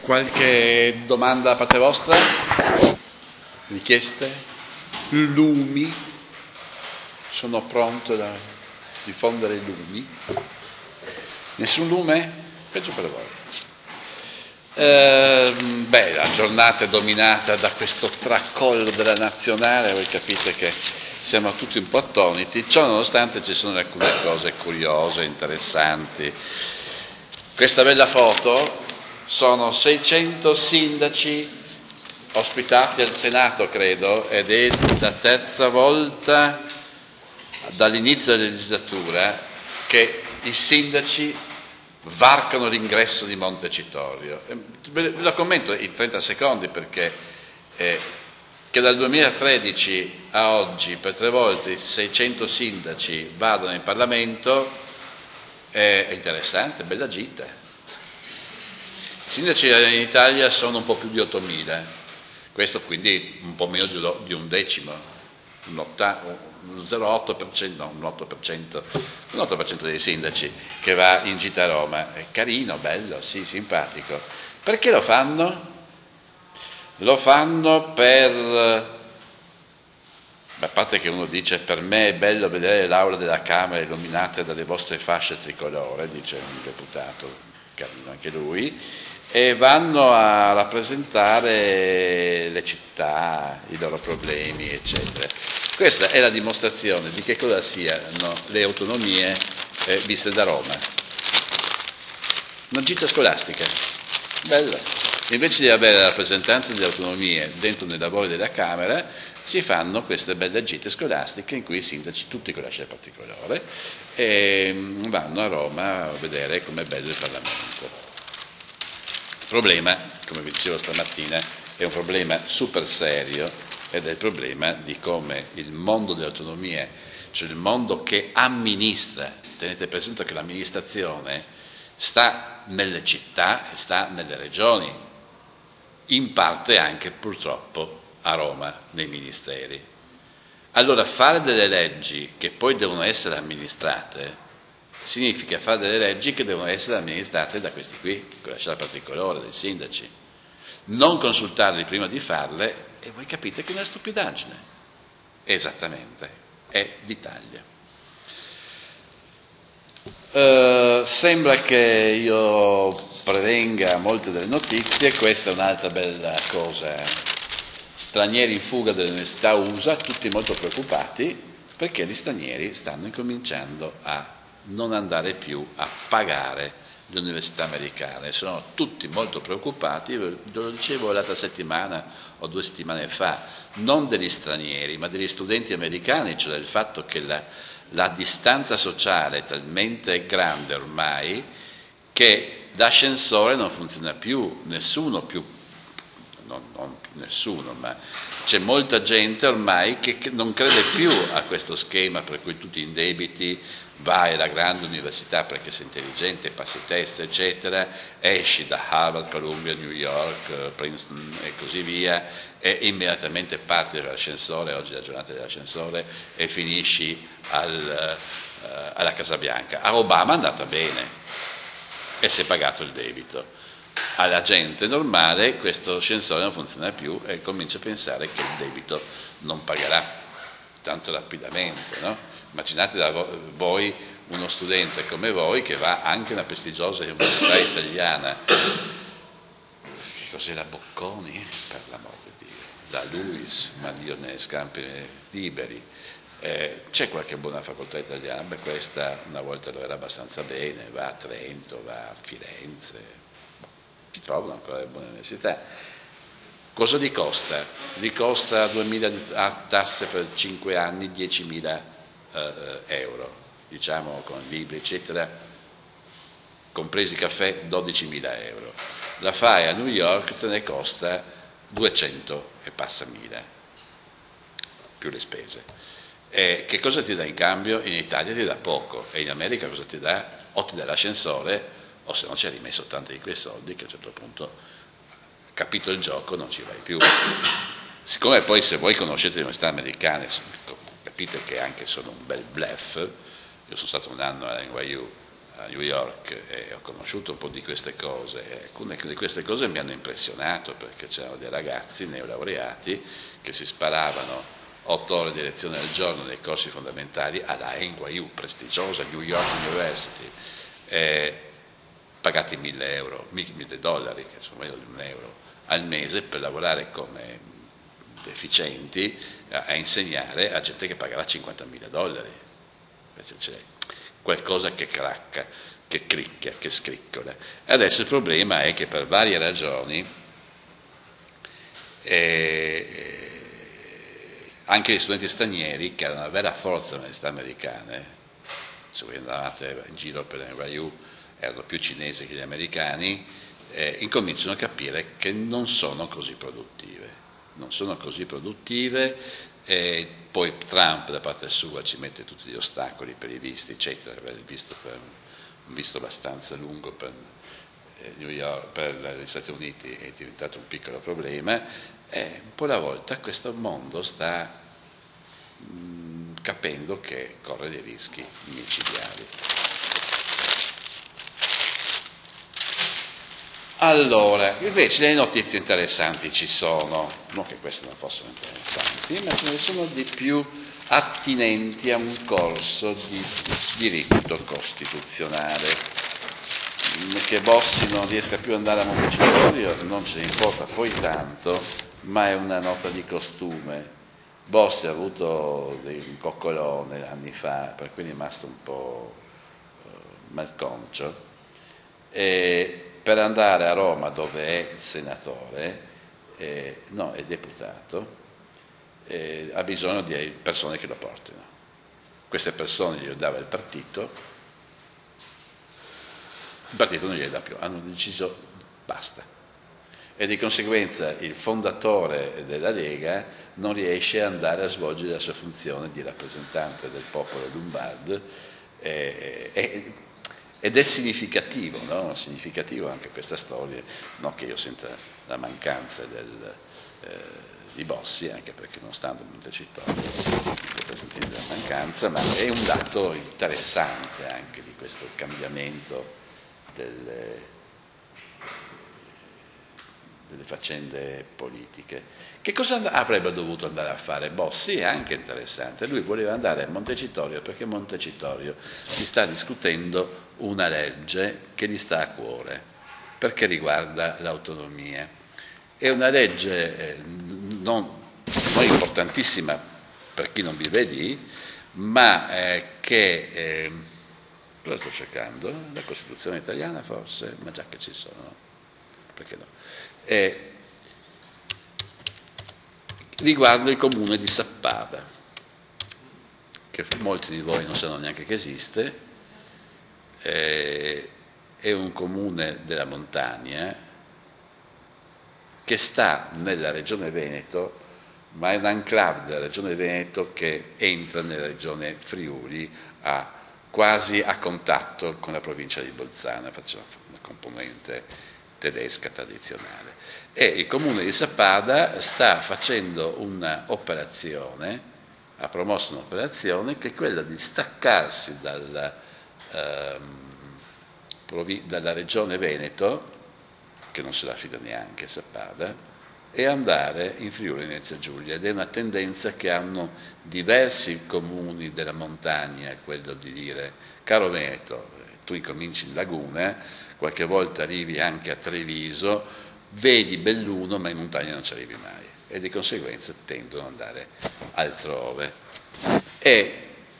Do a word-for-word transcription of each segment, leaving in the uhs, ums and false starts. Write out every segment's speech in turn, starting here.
Qualche domanda da parte vostra? Richieste? Lumi? Sono pronto da diffondere lumi? Nessun lume? Peggio per voi. Eh, beh, la giornata è dominata da questo tracollo della nazionale, voi capite che siamo tutti un po' attoniti, ciò nonostante ci sono alcune cose curiose, interessanti. Questa bella foto sono seicento sindaci ospitati al Senato, credo, ed è la terza volta dall'inizio della legislatura che i sindaci varcano l'ingresso di Montecitorio. Ve lo commento in trenta secondi perché eh, che dal duemilatredici a oggi per tre volte i seicento sindaci vadano in Parlamento è interessante, bella gita. I sindaci in Italia sono un po' più di ottomila, questo quindi un po' meno di un decimo, un zero virgola otto per cento, no, un otto per cento, un otto per cento dei sindaci che va in gita a Roma. È carino, bello, sì, simpatico. Perché lo fanno? Lo fanno per, a parte che uno dice per me è bello vedere l'aula della Camera illuminata dalle vostre fasce tricolore, dice un deputato, carino anche lui, e vanno a rappresentare le città, i loro problemi, eccetera. Questa è la dimostrazione di che cosa siano le autonomie eh, viste da Roma. Una gita scolastica, bella. Invece di avere la rappresentanza delle autonomie dentro nei lavori della Camera, si fanno queste belle gite scolastiche in cui i sindaci, tutti con la scia particolare, e vanno a Roma a vedere com'è bello il Parlamento. Il problema, come vi dicevo stamattina, è un problema super serio ed è il problema di come il mondo delle autonomie, cioè il mondo che amministra, tenete presente che l'amministrazione sta nelle città e sta nelle regioni, in parte anche purtroppo a Roma, nei ministeri. Allora fare delle leggi che poi devono essere amministrate significa fare delle leggi che devono essere amministrate da questi qui, con la scelta particolare dei sindaci. Non consultarli prima di farle, e voi capite che è una stupidaggine. Esattamente, è l'Italia. Uh, sembra che io prevenga molte delle notizie, questa è un'altra bella cosa. Stranieri in fuga dall'università U S A, tutti molto preoccupati, perché gli stranieri stanno incominciando a non andare più a pagare le università americane. Sono tutti molto preoccupati, ve lo dicevo l'altra settimana o due settimane fa, non degli stranieri, ma degli studenti americani, cioè del fatto che la, la distanza sociale è talmente grande ormai che l'ascensore non funziona più, nessuno più, non, non nessuno, ma c'è molta gente ormai che, che non crede più a questo schema per cui tu ti indebiti, vai alla grande università perché sei intelligente, passi test, eccetera, esci da Harvard, Columbia, New York, Princeton e così via, e immediatamente parti dall'ascensore, oggi è la giornata dell'ascensore, e finisci al, uh, alla Casa Bianca. A Obama è andata bene e si è pagato il debito. Alla gente normale questo ascensore non funziona più e comincia a pensare che il debito non pagherà tanto rapidamente, no? Immaginate da voi uno studente come voi che va anche a una prestigiosa università italiana, che cos'è la Bocconi? Per l'amor di Dio, la Luis, ma Dio nelle scampi liberi, eh, c'è qualche buona facoltà italiana? Beh, questa una volta lo era abbastanza bene, va a Trento, va a Firenze, si trovano ancora le buone università. Cosa gli costa? Gli costa duemila a tasse per cinque anni, diecimila Uh, euro, diciamo con libri eccetera, compresi i caffè, dodicimila euro. La fai a New York, te ne costa duecento e passa mila, più le spese. E che cosa ti dà in cambio? In Italia ti dà poco, e in America cosa ti dà? O ti dà l'ascensore, o se no ci hai rimesso tanti di quei soldi che a un certo punto, capito il gioco, non ci vai più. Siccome poi se voi conoscete le università americane, capite che anche sono un bel bluff. Io sono stato un anno alla N Y U a New York e ho conosciuto un po' di queste cose, e alcune di queste cose mi hanno impressionato, perché c'erano dei ragazzi neolaureati che si sparavano otto ore di lezione al giorno nei corsi fondamentali alla N Y U, prestigiosa New York University, eh, pagati mille euro, mille dollari, che sono meno di un euro al mese, per lavorare come deficienti a, a insegnare a gente che pagava cinquantamila dollari. C'è qualcosa che cracca, che cricchia, che scriccola. Adesso il problema è che per varie ragioni eh, anche gli studenti stranieri, che erano una vera forza nelle università americane, se voi andavate in giro per N Y U erano più cinesi che gli americani, eh, incominciano a capire che non sono così produttive, non sono così produttive. E poi Trump da parte sua ci mette tutti gli ostacoli per i visti, eccetera, il visto per, un visto abbastanza lungo per, eh, New York, per gli Stati Uniti è diventato un piccolo problema, e un po' alla volta questo mondo sta mh, capendo che corre dei rischi micidiali. Allora, invece le notizie interessanti ci sono, non che queste non fossero interessanti, ma ce ne sono di più attinenti a un corso di diritto costituzionale. Che Bossi non riesca più ad andare a Montecitorio non ce ne importa poi tanto, ma è una nota di costume. Bossi ha avuto un coccolone anni fa, per cui è rimasto un po' malconcio, e per andare a Roma, dove è il senatore, eh, no, è deputato, eh, ha bisogno di persone che lo portino. Queste persone glielo dava il partito, il partito non gliele dà più, hanno deciso basta. E di conseguenza il fondatore della Lega non riesce ad andare a svolgere la sua funzione di rappresentante del popolo lombardo, eh, eh, ed è significativo, no? Significativo anche questa storia, non che io senta la mancanza del, eh, di Bossi, anche perché non stando in Montecitorio non potete sentire la mancanza, ma è un dato interessante anche di questo cambiamento delle, delle faccende politiche. Che cosa avrebbe dovuto andare a fare Bossi? È anche interessante. Lui voleva andare a Montecitorio perché Montecitorio si sta discutendo una legge che gli sta a cuore, perché riguarda l'autonomia. È una legge eh, non, non importantissima per chi non vive lì, ma eh, che, eh, cosa sto cercando? La Costituzione italiana forse, ma già che ci sono, perché no? Eh, riguarda il comune di Sappada, che molti di voi non sanno neanche che esiste. Eh, è un comune della montagna che sta nella regione Veneto, ma è un enclave della regione Veneto che entra nella regione Friuli, a, quasi a contatto con la provincia di Bolzano, facciamo una componente tedesca tradizionale. E il comune di Sappada sta facendo un'operazione, ha promosso un'operazione che è quella di staccarsi dalla dalla regione Veneto, che non se la fida neanche Sappada, e andare in Friuli Venezia Giulia, ed è una tendenza che hanno diversi comuni della montagna, quello di dire: caro Veneto, tu incominci in Laguna, qualche volta arrivi anche a Treviso, vedi Belluno, ma in montagna non ci arrivi mai, e di conseguenza tendono ad andare altrove. E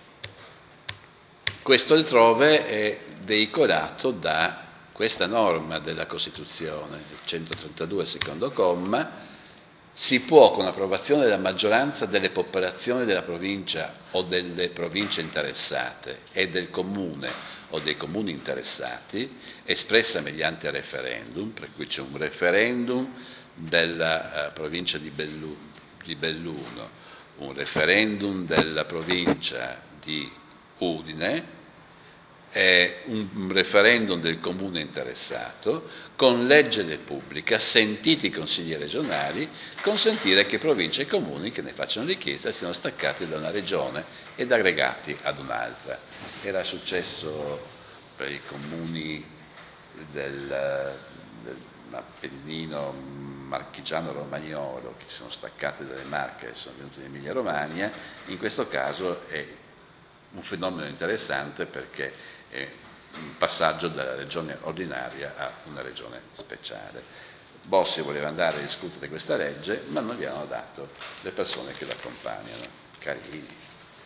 questo altrove è veicolato da questa norma della Costituzione, il centotrentadue secondo comma: si può, con approvazione della maggioranza delle popolazioni della provincia o delle province interessate e del comune o dei comuni interessati, espressa mediante referendum, per cui c'è un referendum della uh, provincia di, Bellu- di Belluno, un referendum della provincia di Udine, è un referendum del comune interessato, con legge del pubblica, sentiti i consigli regionali, consentire che province e comuni che ne facciano richiesta siano staccati da una regione ed aggregati ad un'altra. Era successo per i comuni del, dell'Appennino marchigiano-romagnolo che si sono staccati dalle Marche e sono venuti in Emilia-Romagna, in questo caso è un fenomeno interessante perché è un passaggio dalla regione ordinaria a una regione speciale. Bossi voleva andare a discutere questa legge, ma non gli hanno dato le persone che l'accompagnano, Carini.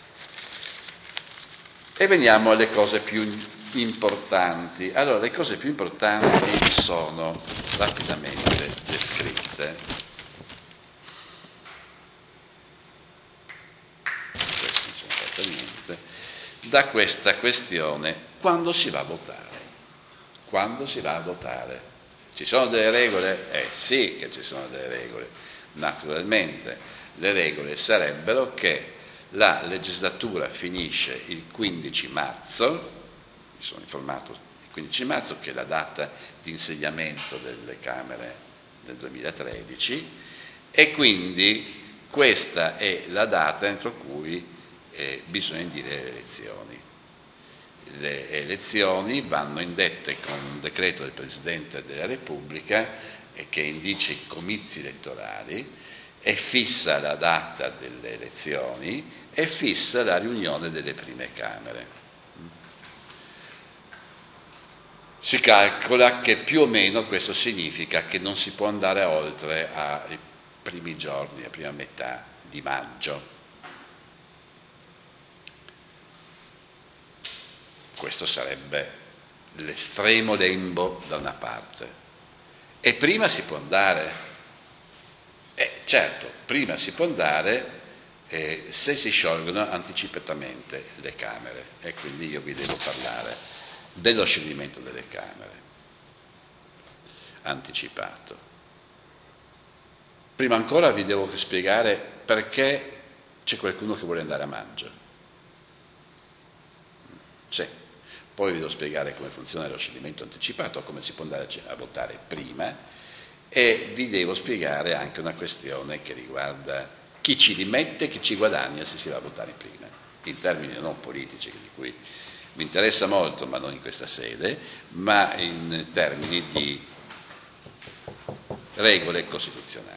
E veniamo alle cose più importanti. Allora, le cose più importanti sono rapidamente descritte. Questo non ce ne fa niente. Da questa questione, quando si va a votare? Quando si va a votare? Ci sono delle regole? Eh sì che ci sono delle regole. Naturalmente, le regole sarebbero che la legislatura finisce il quindici marzo, mi sono informato il quindici marzo, che è la data di insediamento delle Camere del duemilatredici, e quindi questa è la data entro cui eh, bisogna indire le elezioni. Le elezioni vanno indette con un decreto del Presidente della Repubblica eh, che indice i comizi elettorali, e fissa la data delle elezioni e fissa la riunione delle prime Camere. Si calcola che più o meno questo significa che non si può andare oltre ai primi giorni, la prima metà di maggio. Questo sarebbe l'estremo lembo da una parte. E prima si può andare. Eh, certo, prima si può andare eh, se si sciolgono anticipatamente le Camere, e quindi io vi devo parlare dello scioglimento delle Camere anticipato. Prima ancora vi devo spiegare perché c'è qualcuno che vuole andare a maggio. C'è. Poi vi devo spiegare come funziona lo scioglimento anticipato, come si può andare a votare prima, e vi devo spiegare anche una questione che riguarda chi ci rimette e chi ci guadagna se si va a votare prima, in termini non politici, di cui mi interessa molto, ma non in questa sede, ma in termini di regole costituzionali.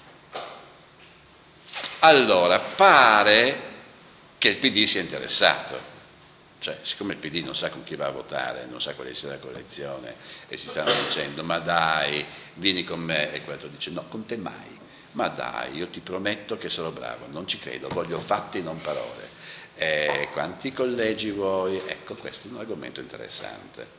Allora, pare che il P D sia interessato. Cioè, siccome il P D non sa con chi va a votare, non sa quale sia la coalizione, e si stanno dicendo, ma dai, vieni con me, e quello dice, no, con te mai, ma dai, io ti prometto che sarò bravo, non ci credo, voglio fatti, non parole. Eh, quanti collegi vuoi? Ecco, questo è un argomento interessante.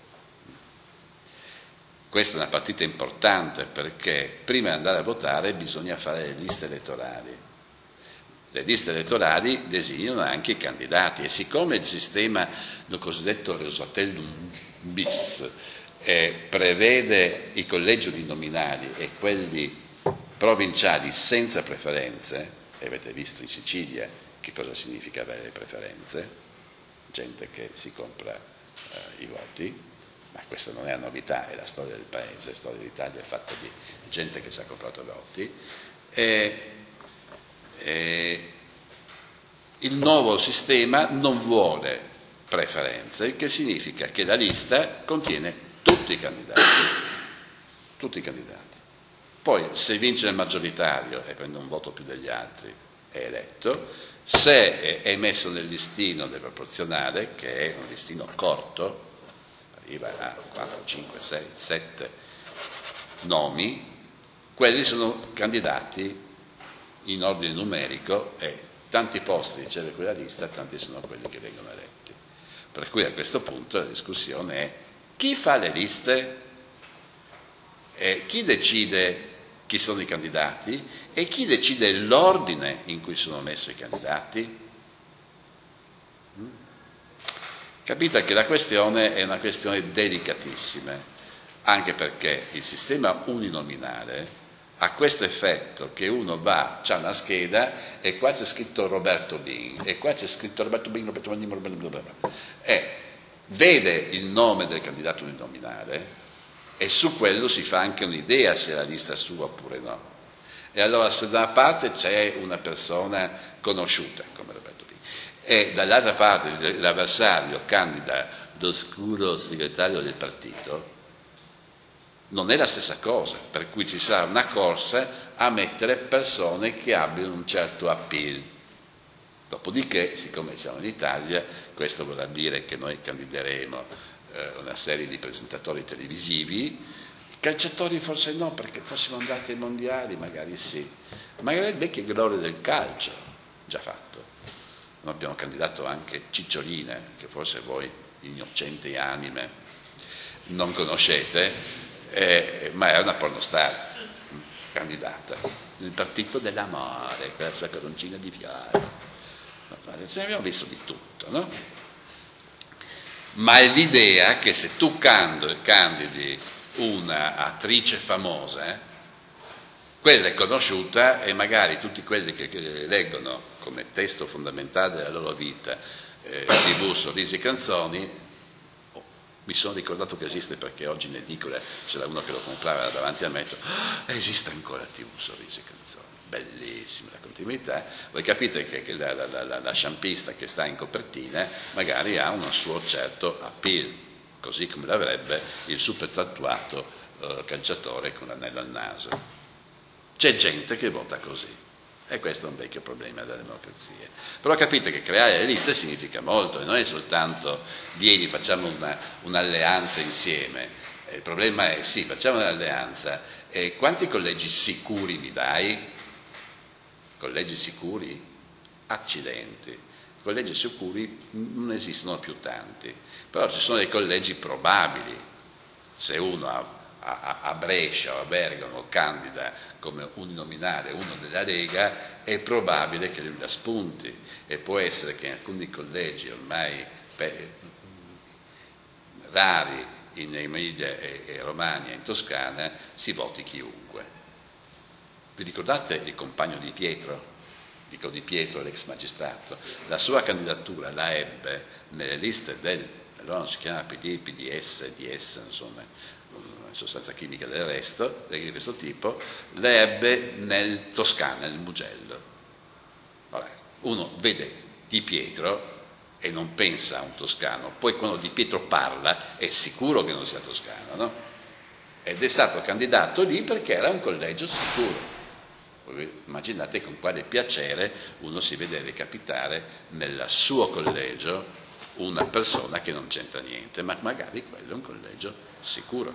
Questa è una partita importante perché prima di andare a votare bisogna fare le liste elettorali. Le liste elettorali designano anche i candidati, e siccome il sistema del cosiddetto Rosatellum bis eh, prevede i collegi uninominali e quelli provinciali senza preferenze, e avete visto in Sicilia che cosa significa avere le preferenze, gente che si compra eh, i voti, ma questa non è una novità, è la storia del paese, la storia d'Italia è fatta di gente che si è comprato i voti. E, E il nuovo sistema non vuole preferenze, il che significa che la lista contiene tutti i candidati, tutti i candidati. Poi se vince il maggioritario e prende un voto più degli altri è eletto, se è messo nel listino del proporzionale, che è un listino corto, arriva a quattro, cinque, sei, sette nomi, quelli sono candidati in ordine numerico, e tanti posti riceve quella lista, tanti sono quelli che vengono eletti. Per cui a questo punto la discussione è chi fa le liste, e chi decide chi sono i candidati e chi decide l'ordine in cui sono messi i candidati. Capite che la questione è una questione delicatissima, anche perché il sistema uninominale ha questo effetto che uno va, c'ha una scheda e qua c'è scritto Roberto Bing e qua c'è scritto Roberto Bing, Roberto Bing, Roberto Bing, e vede il nome del candidato uninominale e su quello si fa anche un'idea se è la lista sua oppure no. E allora se da una parte c'è una persona conosciuta come Roberto Bing e dall'altra parte l'avversario candida l'oscuro segretario del partito, non è la stessa cosa, per cui ci sarà una corsa a mettere persone che abbiano un certo appeal. Dopodiché, siccome siamo in Italia, questo vorrà dire che noi candideremo eh, una serie di presentatori televisivi, i calciatori forse no, perché fossimo andati ai mondiali, magari sì, magari le vecchie glorie del calcio, già fatto. Noi abbiamo candidato anche Ciccioline, che forse voi, innocenti anime, non conoscete, eh, ma era una pornostar candidata, il partito dell'amore, con la sua coroncina di fiori. Ne abbiamo visto di tutto, no? Ma è l'idea che se tu candidi una attrice famosa, eh, quella è conosciuta e magari tutti quelli che, che leggono come testo fondamentale della loro vita eh, tivù, sorrisi e canzoni, oh, mi sono ricordato che esiste perché oggi in edicola c'era uno che lo comprava davanti a me, ah, esiste ancora tivù, sorrisi e canzoni, bellissima la continuità. Voi capite che, che la, la, la, la sciampista che sta in copertina magari ha un suo certo appeal, così come l'avrebbe il super tatuato eh, calciatore con l'anello al naso. C'è gente che vota così, e questo è un vecchio problema della democrazia. Però capite che creare le liste significa molto, e non è soltanto vieni, facciamo una, un'alleanza insieme. Il problema è sì, facciamo un'alleanza, e quanti collegi sicuri mi dai? Collegi sicuri? Accidenti. Collegi sicuri non esistono più tanti, però ci sono dei collegi probabili. Se uno ha A, a Brescia o a Bergamo candida come uninominale uno della Lega, è probabile che lui la spunti, e può essere che in alcuni collegi ormai beh, rari in Emilia e, e Romagna e in Toscana si voti chiunque. Vi ricordate il compagno di Pietro? Dico Di Pietro, l'ex magistrato, la sua candidatura la ebbe nelle liste del, allora non si chiama P D, P D S, D S, insomma, una sostanza chimica del resto, di questo tipo, le ebbe nel Toscana, nel Mugello. Vabbè, uno vede Di Pietro e non pensa a un toscano, poi quando Di Pietro parla è sicuro che non sia toscano, no? Ed è stato candidato lì perché era un collegio sicuro. Immaginate con quale piacere uno si vede recapitare nel suo collegio una persona che non c'entra niente, ma magari quello è un collegio sicuro.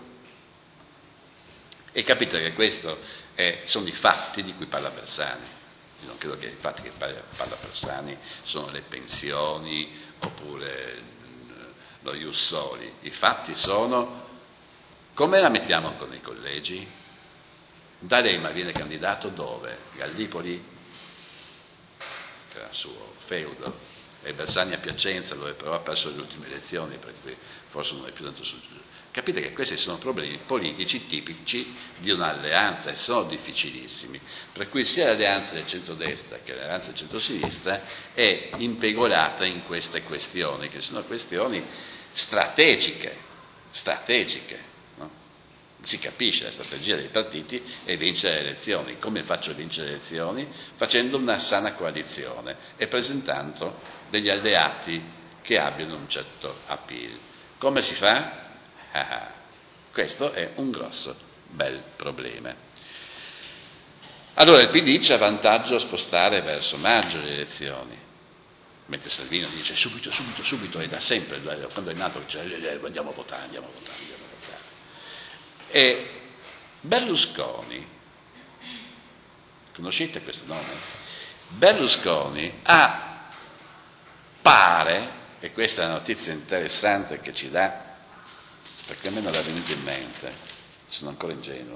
E capite che questi sono i fatti di cui parla Bersani. Io non credo che i fatti che parla Bersani sono le pensioni oppure lo ius soli. I fatti sono come la mettiamo con i collegi? D'Alema viene candidato dove? Gallipoli, che era il suo feudo, e Bersani a Piacenza, dove però ha perso le ultime elezioni, per cui forse non è più tanto su. Capite che questi sono problemi politici tipici di un'alleanza e sono difficilissimi, per cui sia l'alleanza del centrodestra che l'alleanza del centrosinistra è impegolata in queste questioni, che sono questioni strategiche, strategiche. Si capisce la strategia dei partiti è vincere le elezioni. Come faccio a vincere le elezioni? Facendo una sana coalizione e presentando degli alleati che abbiano un certo appeal. Come si fa? Ah, questo è un grosso bel problema. Allora il P D c'ha vantaggio a spostare verso maggio le elezioni, mentre Salvini dice subito, subito, subito, e da sempre, quando è nato dice andiamo a votare, andiamo a votare, andiamo a votare. E Berlusconi, conoscete questo nome? Berlusconi ha, pare, e questa è una notizia interessante che ci dà, perché a me non l'ha venuto in mente, sono ancora ingenuo,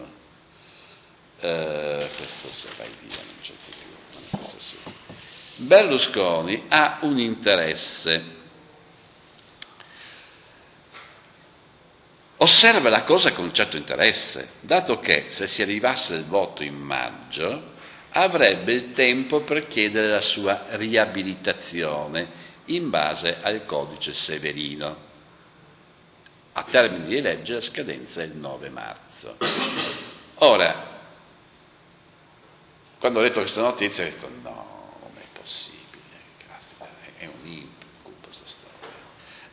eh, questo se vai via, non c'è più, questo sì. Berlusconi ha un interesse. Osserva la cosa con un certo interesse, dato che se si arrivasse il voto in maggio avrebbe il tempo per chiedere la sua riabilitazione in base al codice Severino. A termine di legge la scadenza è il nove marzo. Ora, quando ho letto questa notizia ho detto no, non è possibile, caspita, è un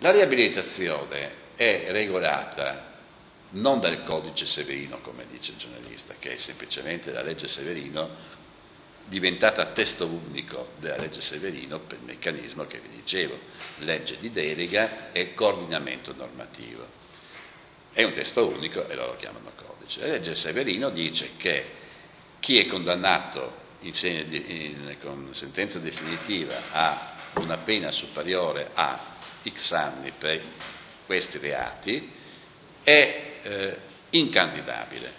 La riabilitazione è regolata non dal codice Severino, come dice il giornalista, che è semplicemente la legge Severino diventata testo unico della legge Severino per il meccanismo che vi dicevo, legge di delega e coordinamento normativo. È un testo unico e loro lo chiamano codice. La legge Severino dice che chi è condannato in, in, con sentenza definitiva a una pena superiore a X anni per questi reati è eh, incandidabile.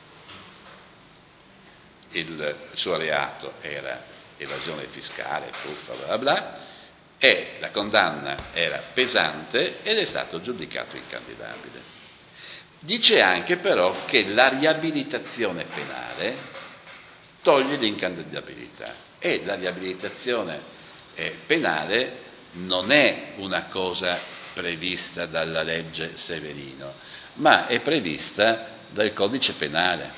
Il suo reato era evasione fiscale, truffa, bla bla bla, e la condanna era pesante ed è stato giudicato incandidabile. Dice anche però che la riabilitazione penale toglie l'incandidabilità e la riabilitazione eh, penale non è una cosa prevista dalla legge Severino, ma è prevista dal codice penale.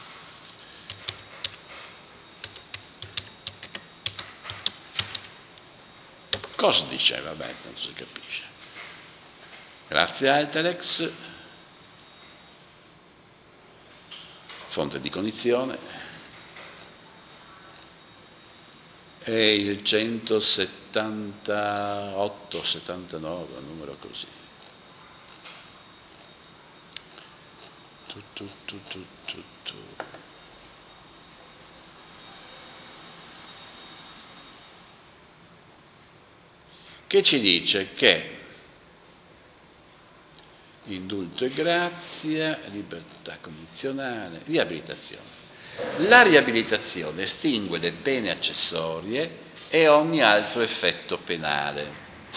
Cosa dice? Vabbè, non si capisce. Grazie a Altelex, fonte di cognizione, è il centosettantotto settantanove, un numero così. Tu, tu, tu, tu, tu, tu. Che ci dice che indulto e grazia, libertà condizionale, riabilitazione. La riabilitazione estingue le pene accessorie e ogni altro effetto penale.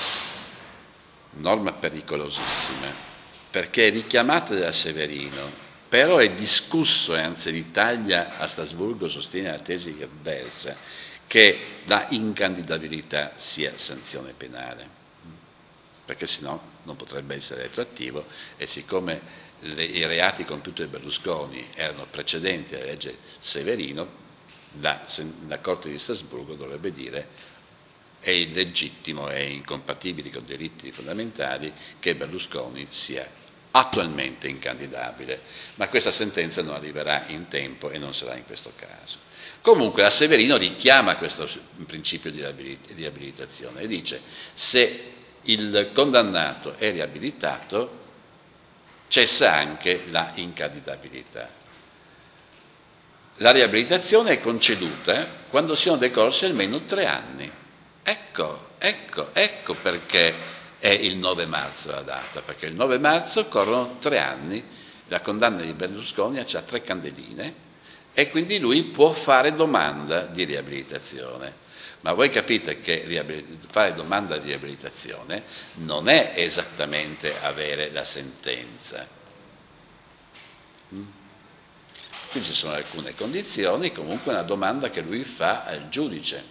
Norma pericolosissima, perché è richiamata da Severino, però è discusso, e anzi l'Italia a Strasburgo sostiene la tesi avversa, che la incandidabilità sia sanzione penale, perché sennò non potrebbe essere retroattivo, e siccome le, i reati compiuti da Berlusconi erano precedenti alla legge Severino, la, la Corte di Strasburgo dovrebbe dire è illegittimo e incompatibile con i diritti fondamentali che Berlusconi sia attualmente incandidabile, ma questa sentenza non arriverà in tempo e non sarà in questo caso. Comunque la Severino richiama questo principio di riabilitazione e dice: se il condannato è riabilitato cessa anche la incandidabilità. La riabilitazione è conceduta quando siano decorsi almeno tre anni. Ecco, ecco, ecco perché è il nove marzo la data, perché il nove marzo corrono tre anni, la condanna di Berlusconi ha tre candeline e quindi lui può fare domanda di riabilitazione. Ma voi capite che fare domanda di riabilitazione non è esattamente avere la sentenza. Qui ci sono alcune condizioni, comunque una domanda che lui fa al giudice.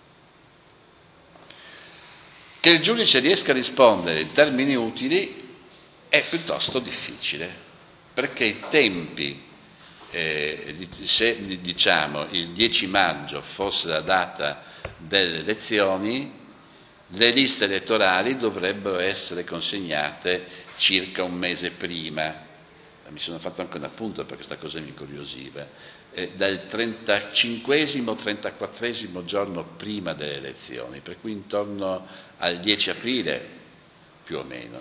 Che il giudice riesca a rispondere in termini utili è piuttosto difficile, perché i tempi, eh, se diciamo il dieci maggio fosse la data delle elezioni, le liste elettorali dovrebbero essere consegnate circa un mese prima. Mi sono fatto anche un appunto perché questa cosa mi incuriosiva. Eh, dal trentacinquesimo trentaquattresimo giorno prima delle elezioni, per cui intorno al dieci aprile più o meno.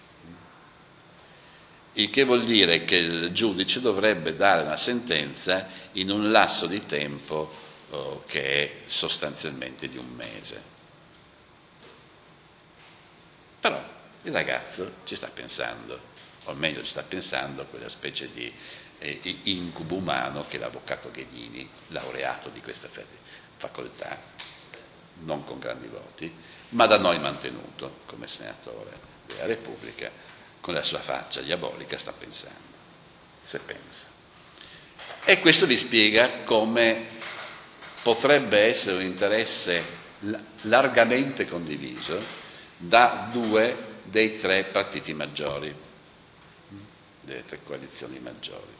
Il che vuol dire che il giudice dovrebbe dare una sentenza in un lasso di tempo oh, che è sostanzialmente di un mese. Però il ragazzo ci sta pensando, o meglio ci sta pensando a quella specie di eh, incubo umano che l'avvocato Ghedini, laureato di questa facoltà, non con grandi voti, ma da noi mantenuto come senatore della Repubblica, con la sua faccia diabolica sta pensando, se pensa. E questo vi spiega come potrebbe essere un interesse largamente condiviso da due dei tre partiti maggiori, delle tre coalizioni maggiori.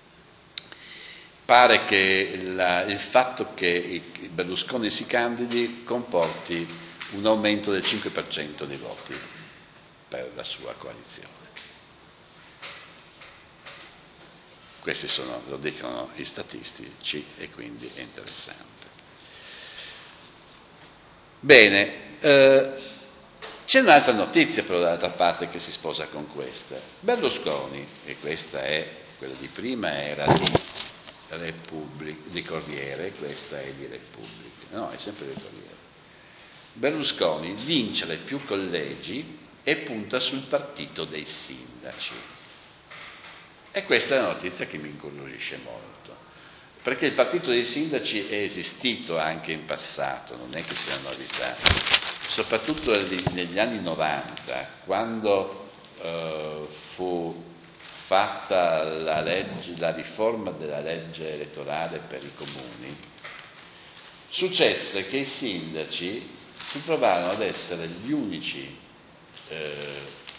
Pare che la, il fatto che Berlusconi si candidi comporti un aumento del cinque per cento dei voti. per la sua coalizione. Questi sono, lo dicono i statistici, e quindi è interessante. Bene, eh, c'è un'altra notizia però dall'altra parte che si sposa con questa. Berlusconi, e questa è, quella di prima era di Repubblica, di Corriere, questa è di Repubblica, no, è sempre di Corriere. Berlusconi vince le più collegi e punta sul partito dei sindaci. E questa è una notizia che mi incuriosisce molto, perché il partito dei sindaci è esistito anche in passato, non è che sia una novità, soprattutto negli anni novanta, quando eh, fu fatta la, legge, la riforma della legge elettorale per i comuni, successe che i sindaci si trovarono ad essere gli unici eh,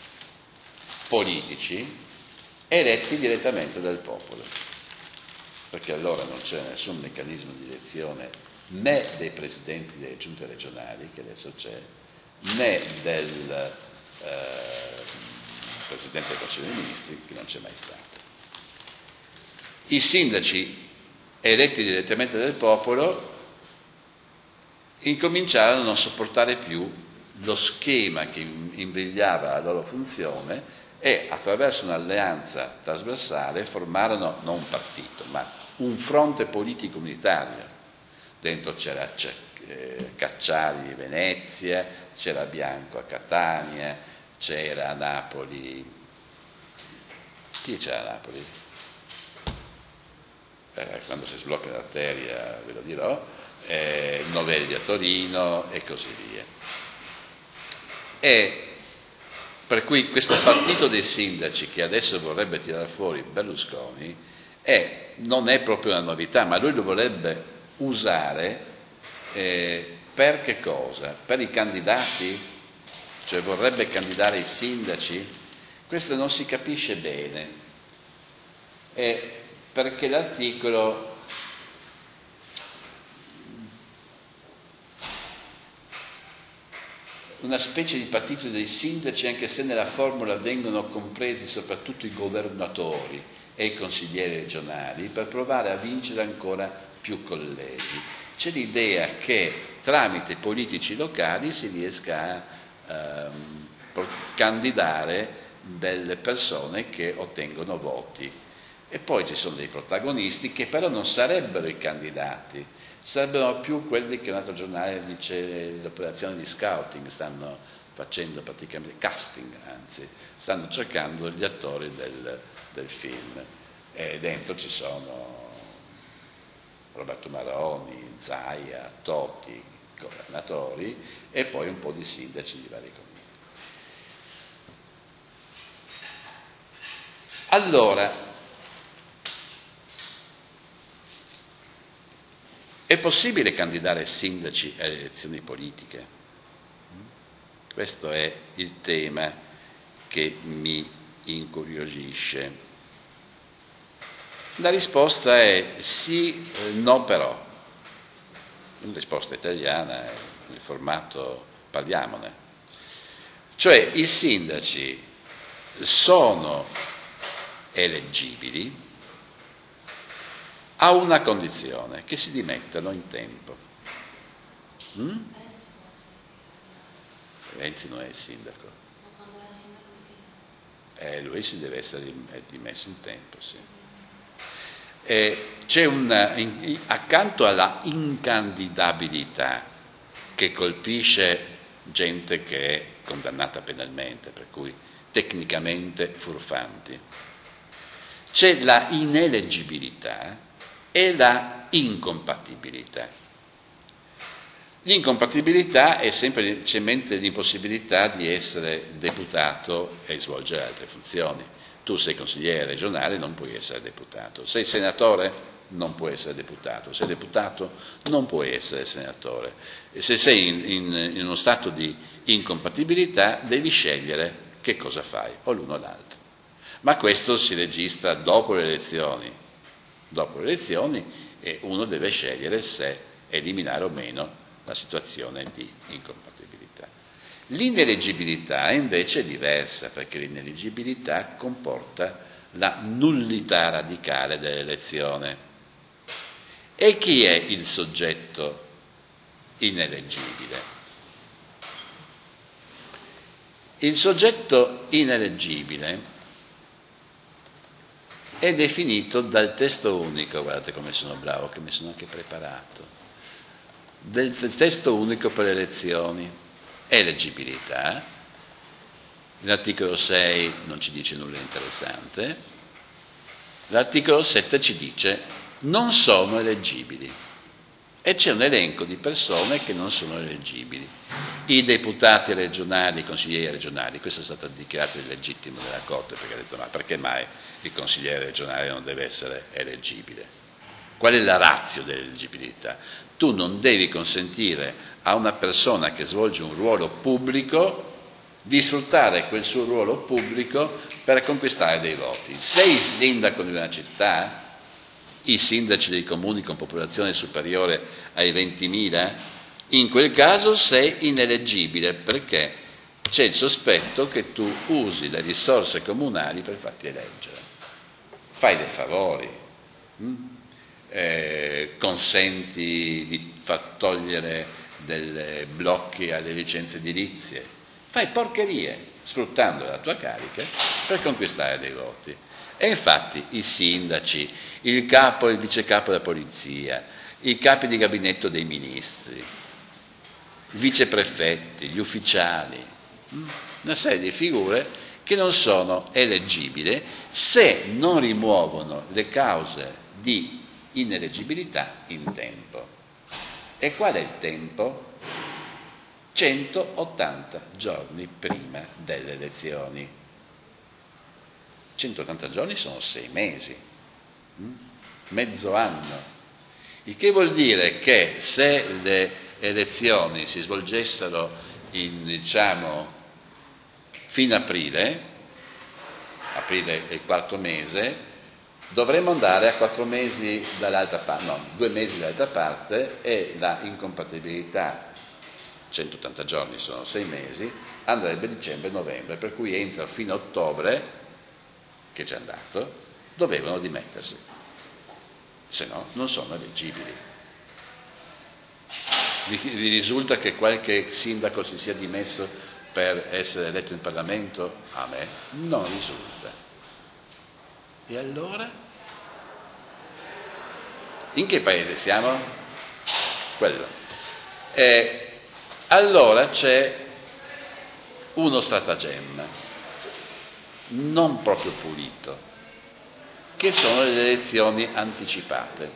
politici eletti direttamente dal popolo, perché allora non c'era nessun meccanismo di elezione né dei presidenti delle giunte regionali, che adesso c'è, né del eh, presidente del Consiglio dei Ministri, che non c'è mai stato. I sindaci eletti direttamente dal popolo incominciarono a non sopportare più lo schema che imbrigliava la loro funzione e attraverso un'alleanza trasversale formarono non un partito, ma un fronte politico unitario. Dentro c'era Cacciari di Venezia, c'era Bianco a Catania, c'era a Napoli. Chi c'era a Napoli? Eh, quando si sblocca l'arteria ve lo dirò, eh, Novelli a Torino e così via. E per cui questo partito dei sindaci che adesso vorrebbe tirare fuori Berlusconi è, non è proprio una novità, ma lui lo vorrebbe usare eh, per che cosa? Per i candidati? Cioè vorrebbe candidare i sindaci? Questo non si capisce bene, eh, perché l'articolo una specie di partito dei sindaci, anche se nella formula vengono compresi soprattutto i governatori e i consiglieri regionali, per provare a vincere ancora più collegi. C'è l'idea che tramite politici locali si riesca a ehm, candidare delle persone che ottengono voti. E poi ci sono dei protagonisti che però non sarebbero i candidati, sarebbero più quelli che un altro giornale dice le operazioni di scouting, stanno facendo praticamente casting, anzi, stanno cercando gli attori del, del film. E dentro ci sono Roberto Maroni, Zaia, Toti, governatori e poi un po' di sindaci di vari comuni. Allora, è possibile candidare sindaci alle elezioni politiche? Questo è il tema che mi incuriosisce. La risposta è sì, no però. Una risposta italiana, nel formato parliamone. Cioè i sindaci sono eleggibili a una condizione, che si dimettano in tempo. Mm? Renzi non è il sindaco. Eh, lui si deve essere dimesso in tempo, sì. Eh, c'è una, in, accanto alla incandidabilità che colpisce gente che è condannata penalmente, per cui tecnicamente furfanti, c'è la ineleggibilità e la incompatibilità. L'incompatibilità è semplicemente l'impossibilità di essere deputato e svolgere altre funzioni. Tu sei consigliere regionale, non puoi essere deputato. Sei senatore, non puoi essere deputato. Sei deputato, non puoi essere senatore. E se sei in, in, in uno stato di incompatibilità, devi scegliere che cosa fai, o l'uno o l'altro. Ma questo si registra dopo le elezioni. Dopo le elezioni eh, uno deve scegliere se eliminare o meno la situazione di incompatibilità. L'ineleggibilità invece è diversa, perché l'ineleggibilità comporta la nullità radicale dell'elezione. E chi è il soggetto ineleggibile? Il soggetto ineleggibile è definito dal testo unico, guardate come sono bravo, che mi sono anche preparato, del testo unico per le elezioni. Eleggibilità, l'articolo sei non ci dice nulla di interessante, l'articolo sette ci dice non sono eleggibili e c'è un elenco di persone che non sono eleggibili. I deputati regionali, i consiglieri regionali, questo è stato dichiarato illegittimo dalla Corte, perché ha detto ma perché mai il consigliere regionale non deve essere eleggibile? Qual è la ratio dell'eleggibilità? Tu non devi consentire a una persona che svolge un ruolo pubblico di sfruttare quel suo ruolo pubblico per conquistare dei voti. Sei sindaco di una città, i sindaci dei comuni con popolazione superiore ai ventimila, in quel caso sei ineleggibile perché c'è il sospetto che tu usi le risorse comunali per farti eleggere. Fai dei favori. Hm? Eh, consenti di far togliere dei blocchi alle licenze edilizie, fai porcherie sfruttando la tua carica per conquistare dei voti. E infatti i sindaci, il capo e il vicecapo della polizia, i capi di gabinetto dei ministri, i viceprefetti, gli ufficiali, una serie di figure che non sono eleggibili se non rimuovono le cause di ineleggibilità in tempo. E qual è il tempo? centottanta giorni prima delle elezioni. centottanta giorni sono sei mesi, mezzo anno, il che vuol dire che se le elezioni si svolgessero in, diciamo, fine aprile, aprile è il quarto mese, dovremmo andare a quattro mesi dall'altra parte, no, due mesi dall'altra parte, e la incompatibilità, centottanta giorni sono sei mesi, andrebbe dicembre-novembre, per cui entro fino a ottobre, che è già andato, dovevano dimettersi, se no non sono eleggibili. Vi, vi risulta che qualche sindaco si sia dimesso per essere eletto in Parlamento? A me non risulta. E allora? In che paese siamo? Quello. E allora c'è uno stratagemma, non proprio pulito, che sono le elezioni anticipate.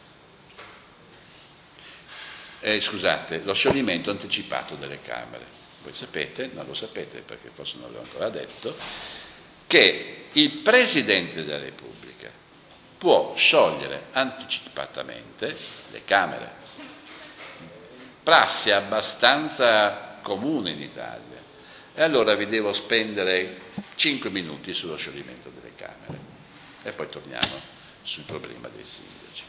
Eh, scusate, lo scioglimento anticipato delle Camere. Voi sapete, non lo sapete perché forse non l'ho ancora detto, che il Presidente della Repubblica può sciogliere anticipatamente le Camere. Prassi abbastanza comune in Italia. E allora vi devo spendere cinque minuti sullo scioglimento delle Camere e poi torniamo sul problema dei sindaci.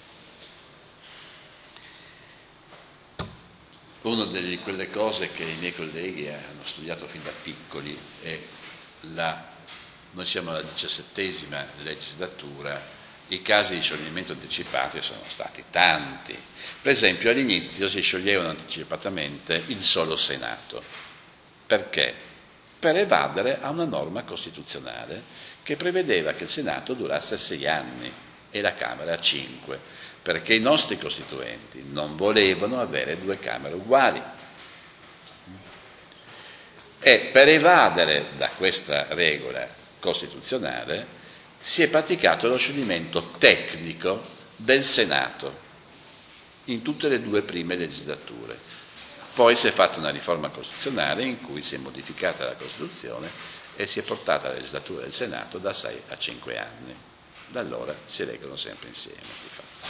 Una delle quelle cose che i miei colleghi hanno studiato fin da piccoli è la Noi siamo alla diciassettesima legislatura, i casi di scioglimento anticipato sono stati tanti. Per esempio all'inizio si scioglievano anticipatamente il solo Senato. Perché? Per evadere a una norma costituzionale che prevedeva che il Senato durasse sei anni e la Camera cinque, perché i nostri costituenti non volevano avere due Camere uguali. E per evadere da questa regola costituzionale si è praticato lo scioglimento tecnico del Senato in tutte le due prime legislature. Poi si è fatta una riforma costituzionale in cui si è modificata la Costituzione e si è portata la legislatura del Senato da sei a cinque anni. Da allora si eleggono sempre insieme, di fatto.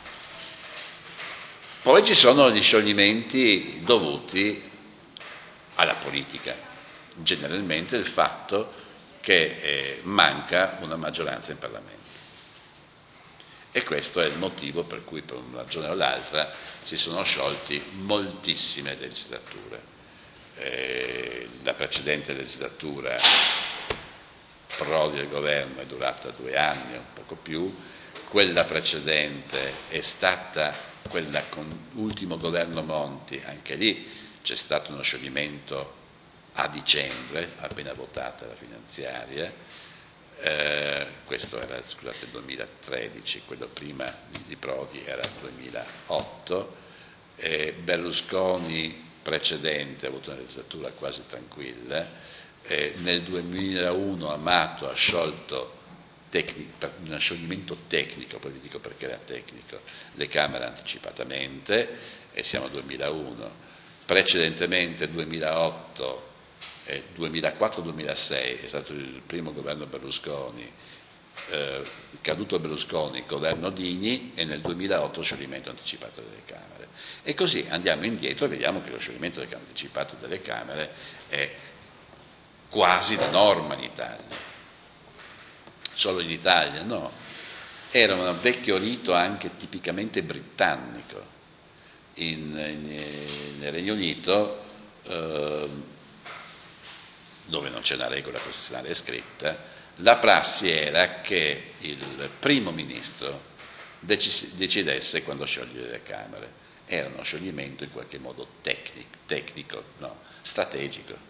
Poi ci sono gli scioglimenti dovuti alla politica, generalmente il fatto che eh, manca una maggioranza in Parlamento. E questo è il motivo per cui, per una ragione o l'altra, si sono sciolti moltissime legislature. eh, la precedente legislatura Prodi del governo è durata due anni, un poco più, quella precedente è stata quella con l'ultimo governo Monti, anche lì c'è stato uno scioglimento a dicembre, appena votata la finanziaria, eh, questo era, scusate, il duemilatredici, quello prima di Prodi era il duemilaotto, eh, Berlusconi precedente ha avuto una legislatura quasi tranquilla, eh, nel duemilauno Amato ha sciolto per uno scioglimento tecnico, poi vi dico perché era tecnico, le Camere anticipatamente, e siamo al duemilauno. Precedentemente duemilaotto, eh, duemilaquattro duemilasei è stato il primo governo Berlusconi, eh, caduto Berlusconi, governo Dini, e nel duemilaotto scioglimento anticipato delle Camere. E così andiamo indietro e vediamo che lo scioglimento anticipato delle Camere è quasi la norma in Italia. Solo in Italia, no, era un vecchio rito anche tipicamente britannico. In, in, nel Regno Unito, eh, dove non c'è una regola costituzionale scritta, la prassi era che il primo ministro dec- decidesse quando sciogliere le Camere. Era uno scioglimento in qualche modo tecnico, tecnico no, strategico.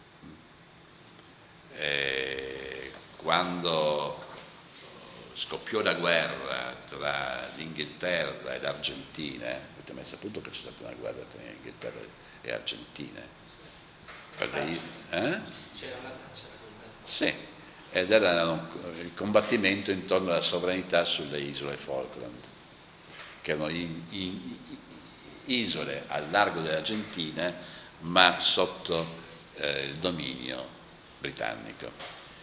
E quando scoppiò la guerra tra l'Inghilterra e l'Argentina, avete mai saputo che c'è stata una guerra tra l'Inghilterra e l'Argentina? Per le, eh? C'era una taccia. Sì, ed era un, il combattimento intorno alla sovranità sulle isole Falkland, che erano in, in, isole al largo dell'Argentina, ma sotto eh, il dominio britannico.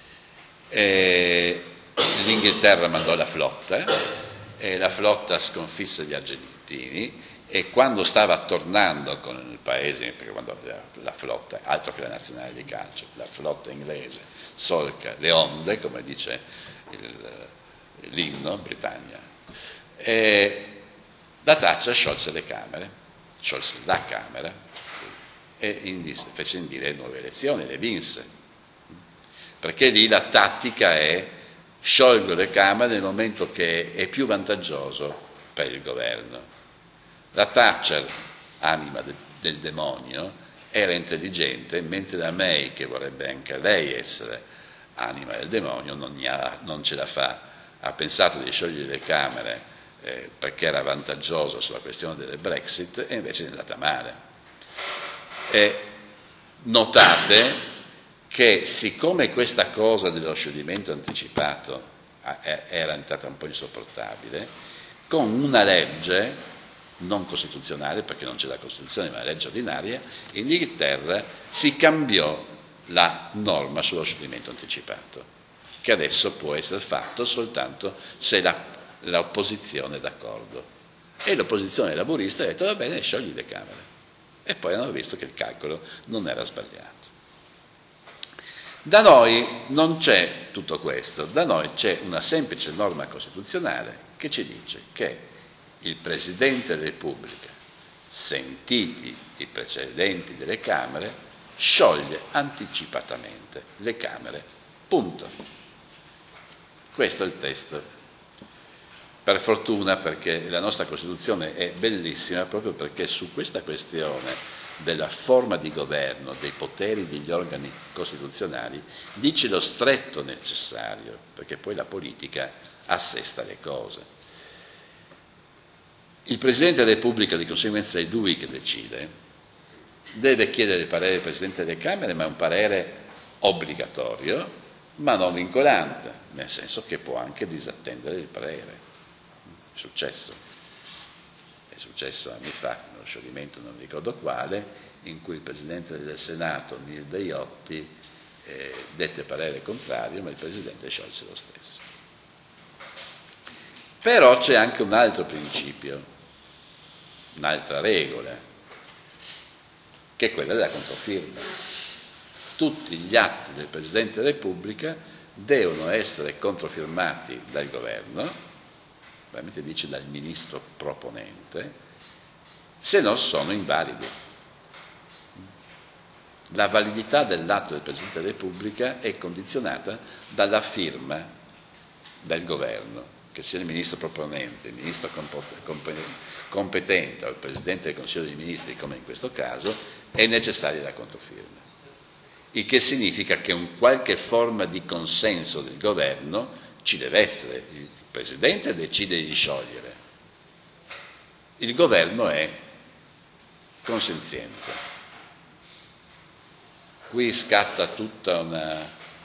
E l'Inghilterra mandò la flotta e la flotta sconfisse gli argentini, e quando stava tornando con il paese, perché quando la, la flotta, altro che la nazionale di calcio, la flotta inglese solca le onde, come dice il, l'inno Britannia, e la Thatcher sciolse le Camere, sciolse la Camera e indis, fece indire nuove elezioni, le vinse. Perché lì la tattica è sciolgo le Camere nel momento che è più vantaggioso per il governo. La Thatcher, anima de, del demonio, era intelligente, mentre la May, che vorrebbe anche lei essere anima del demonio, non, ha, non ce la fa. Ha pensato di sciogliere le Camere eh, perché era vantaggioso sulla questione del Brexit, e invece è andata male. E notate che siccome questa cosa dello scioglimento anticipato era diventata un po' insopportabile, con una legge non costituzionale, perché non c'è la Costituzione ma la legge ordinaria, in Inghilterra si cambiò la norma sullo scioglimento anticipato, che adesso può essere fatto soltanto se la, l'opposizione è d'accordo. E l'opposizione laburista ha detto va bene, sciogli le Camere. E poi hanno visto che il calcolo non era sbagliato. Da noi non c'è tutto questo, da noi c'è una semplice norma costituzionale che ci dice che il Presidente della Repubblica, sentiti i precedenti delle Camere, scioglie anticipatamente le Camere, punto. Questo è il testo. Per fortuna, perché la nostra Costituzione è bellissima proprio perché su questa questione della forma di governo, dei poteri degli organi costituzionali, dice lo stretto necessario, perché poi la politica assesta le cose. Il Presidente della Repubblica, di conseguenza, è lui che decide, deve chiedere il parere del Presidente delle Camere, ma è un parere obbligatorio, ma non vincolante, nel senso che può anche disattendere il parere. È successo. È successo anni fa, nello scioglimento non ricordo quale, in cui il Presidente del Senato, Nilde Iotti, eh, dette parere contrario, ma il Presidente sciolse lo stesso. Però c'è anche un altro principio, un'altra regola, che è quella della controfirma. Tutti gli atti del Presidente della Repubblica devono essere controfirmati dal Governo, veramente dice dal ministro proponente, se no sono invalidi. La validità dell'atto del Presidente della Repubblica è condizionata dalla firma del governo, che sia il ministro proponente, il ministro competente o il Presidente del Consiglio dei Ministri, come in questo caso, è necessaria la controfirma. Il che significa che un qualche forma di consenso del governo ci deve essere. Il Presidente decide di sciogliere, il governo è consenziente. Qui scatta tutta una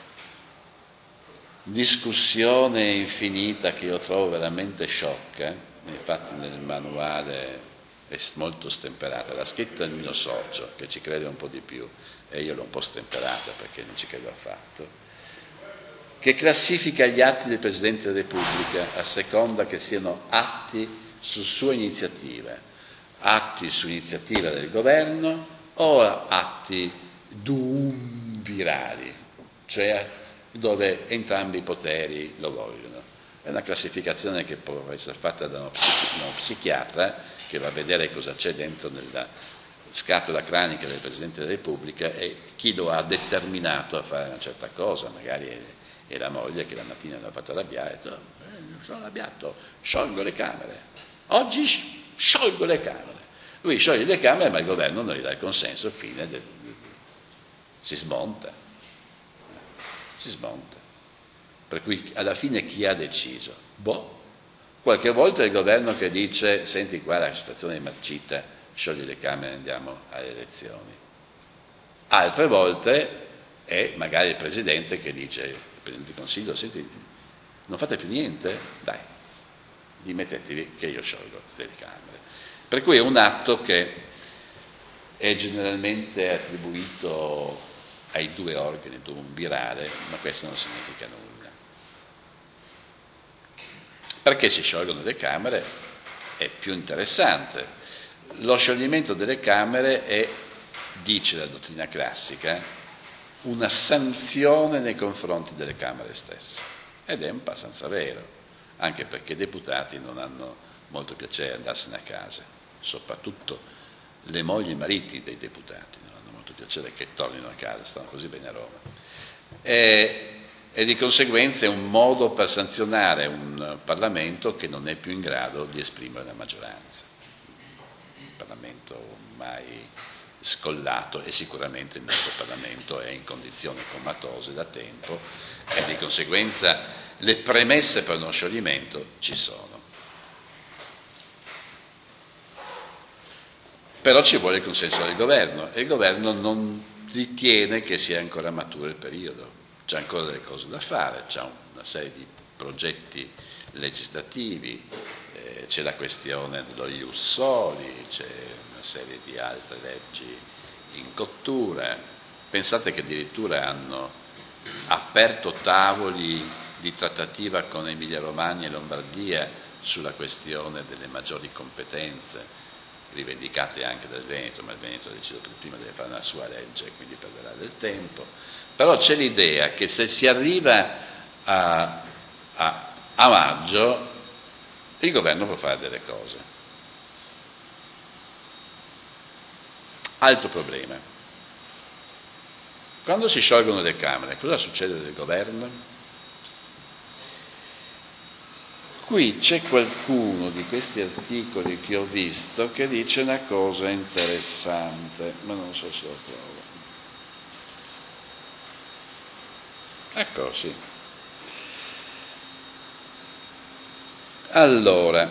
discussione infinita che io trovo veramente sciocca, infatti nel manuale è molto stemperata, l'ha scritta il mio socio, che ci crede un po' di più, e io l'ho un po' stemperata perché non ci credo affatto, che classifica gli atti del Presidente della Repubblica a seconda che siano atti su sua iniziativa, atti su iniziativa del governo o atti duumvirali, cioè dove entrambi i poteri lo vogliono. È una classificazione che può essere fatta da uno, psichi- uno psichiatra che va a vedere cosa c'è dentro nella scatola cranica del Presidente della Repubblica e chi lo ha determinato a fare una certa cosa, magari è, è la moglie che la mattina l'ha fatto arrabbiare e ha detto eh, sono arrabbiato, sciolgo le Camere, oggi sciolgo le Camere. Lui scioglie le Camere ma il governo non gli dà il consenso, fine del si smonta, si smonta. Per cui alla fine chi ha deciso? Boh, qualche volta è il governo che dice, senti qua la situazione è marcita, sciogli le Camere e andiamo alle elezioni. Altre volte è magari il Presidente che dice, il Presidente del Consiglio, senti, non fate più niente? Dai, dimettetevi che io sciolgo le Camere. Per cui è un atto che è generalmente attribuito ai due organi duumvirale, ma questo non significa nulla. Perché si sciolgono le Camere? È più interessante. Lo scioglimento delle Camere è, dice la dottrina classica, una sanzione nei confronti delle Camere stesse. Ed è un po' abbastanza vero, anche perché i deputati non hanno molto piacere andarsene a casa, soprattutto le mogli e i mariti dei deputati non hanno molto piacere che tornino a casa, stanno così bene a Roma. E, e di conseguenza è un modo per sanzionare un Parlamento che non è più in grado di esprimere la maggioranza. Un Parlamento ormai scollato e sicuramente il nostro Parlamento è in condizioni comatose da tempo e di conseguenza le premesse per uno scioglimento ci sono. Però ci vuole il consenso del governo e il governo non ritiene che sia ancora maturo il periodo, c'è ancora delle cose da fare, c'è una serie di progetti legislativi, eh, c'è la questione dello ius soli, c'è una serie di altre leggi in cottura. Pensate che addirittura hanno aperto tavoli di trattativa con Emilia Romagna e Lombardia sulla questione delle maggiori competenze rivendicate anche dal Veneto, ma il Veneto ha deciso per prima deve fare una sua legge, quindi perderà del tempo. Però c'è l'idea che se si arriva a, a, a maggio il governo può fare delle cose. Altro problema. Quando si sciolgono le Camere, cosa succede del governo? Qui c'è qualcuno di questi articoli che ho visto che dice una cosa interessante, ma non so se lo trovo. Ecco, sì. Allora,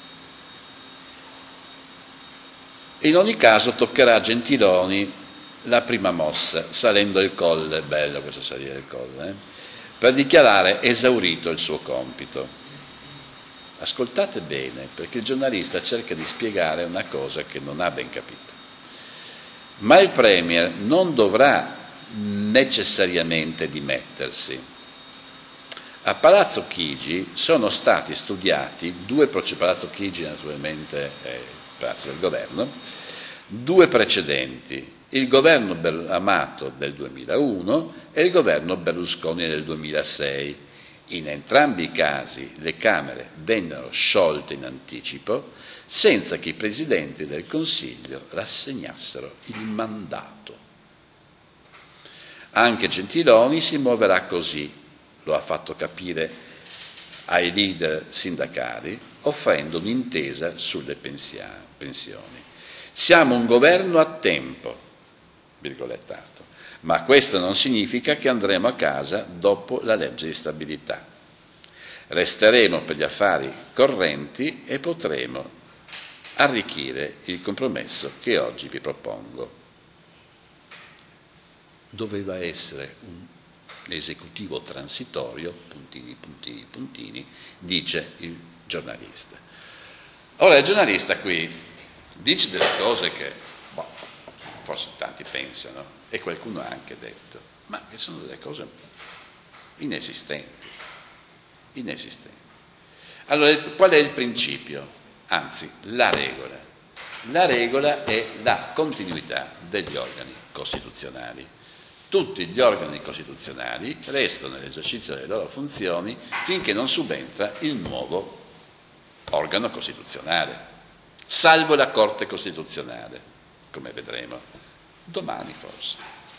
in ogni caso toccherà a Gentiloni la prima mossa, salendo il colle, bello questo salire il colle, eh? per dichiarare esaurito il suo compito. Ascoltate bene, perché il giornalista cerca di spiegare una cosa che non ha ben capito. Ma il Premier non dovrà necessariamente dimettersi. A Palazzo Chigi sono stati studiati due procedimenti, Palazzo Chigi naturalmente è il Palazzo del Governo, due precedenti, il governo Amato del duemilauno e il governo Berlusconi del duemilasei. In entrambi i casi le Camere vennero sciolte in anticipo senza che i presidenti del Consiglio rassegnassero il mandato. Anche Gentiloni si muoverà così, lo ha fatto capire ai leader sindacali, offrendo un'intesa sulle pensioni. Siamo un governo a tempo, virgolettato, ma questo non significa che andremo a casa dopo la legge di stabilità. Resteremo per gli affari correnti e potremo arricchire il compromesso che oggi vi propongo. Doveva essere un esecutivo transitorio, puntini, puntini, puntini, dice il giornalista. Ora il giornalista qui dice delle cose che, boh, forse tanti pensano, e qualcuno ha anche detto, ma che sono delle cose inesistenti, inesistenti. Allora, qual è il principio? Anzi, la regola. La regola è la continuità degli organi costituzionali. Tutti gli organi costituzionali restano nell'esercizio delle loro funzioni finché non subentra il nuovo organo costituzionale, salvo la Corte Costituzionale, come vedremo domani forse.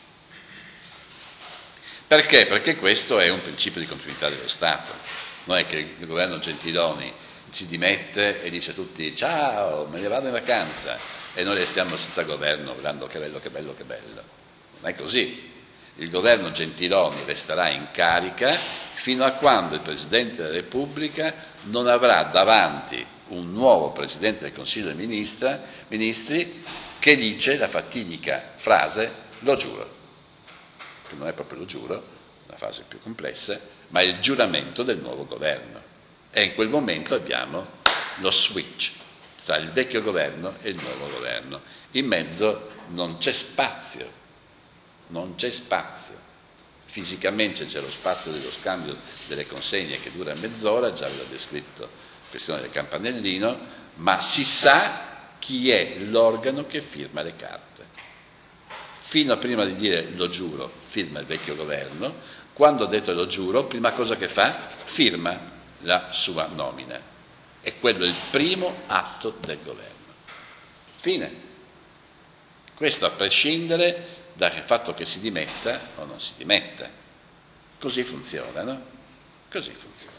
Perché? Perché questo è un principio di continuità dello Stato. Non è che il governo Gentiloni si dimette e dice a tutti ciao, me ne vado in vacanza e noi restiamo senza governo guardando che bello, che bello, che bello. Non è così. Il governo Gentiloni resterà in carica fino a quando il Presidente della Repubblica non avrà davanti un nuovo Presidente del Consiglio dei Ministri che dice la fatidica frase lo giuro, che non è proprio lo giuro, una frase più complessa, ma è il giuramento del nuovo governo. E in quel momento abbiamo lo switch tra il vecchio governo e il nuovo governo. In mezzo non c'è spazio. Non c'è spazio. Fisicamente c'è lo spazio dello scambio delle consegne che dura mezz'ora, già ve l'ho descritto, questione del campanellino, ma si sa chi è l'organo che firma le carte. Fino a prima di dire lo giuro, firma il vecchio governo, quando ha detto lo giuro, prima cosa che fa, firma la sua nomina. E quello è il primo atto del governo. Fine. Questo a prescindere dal fatto che si dimetta o non si dimetta. Così funziona, no? Così funziona.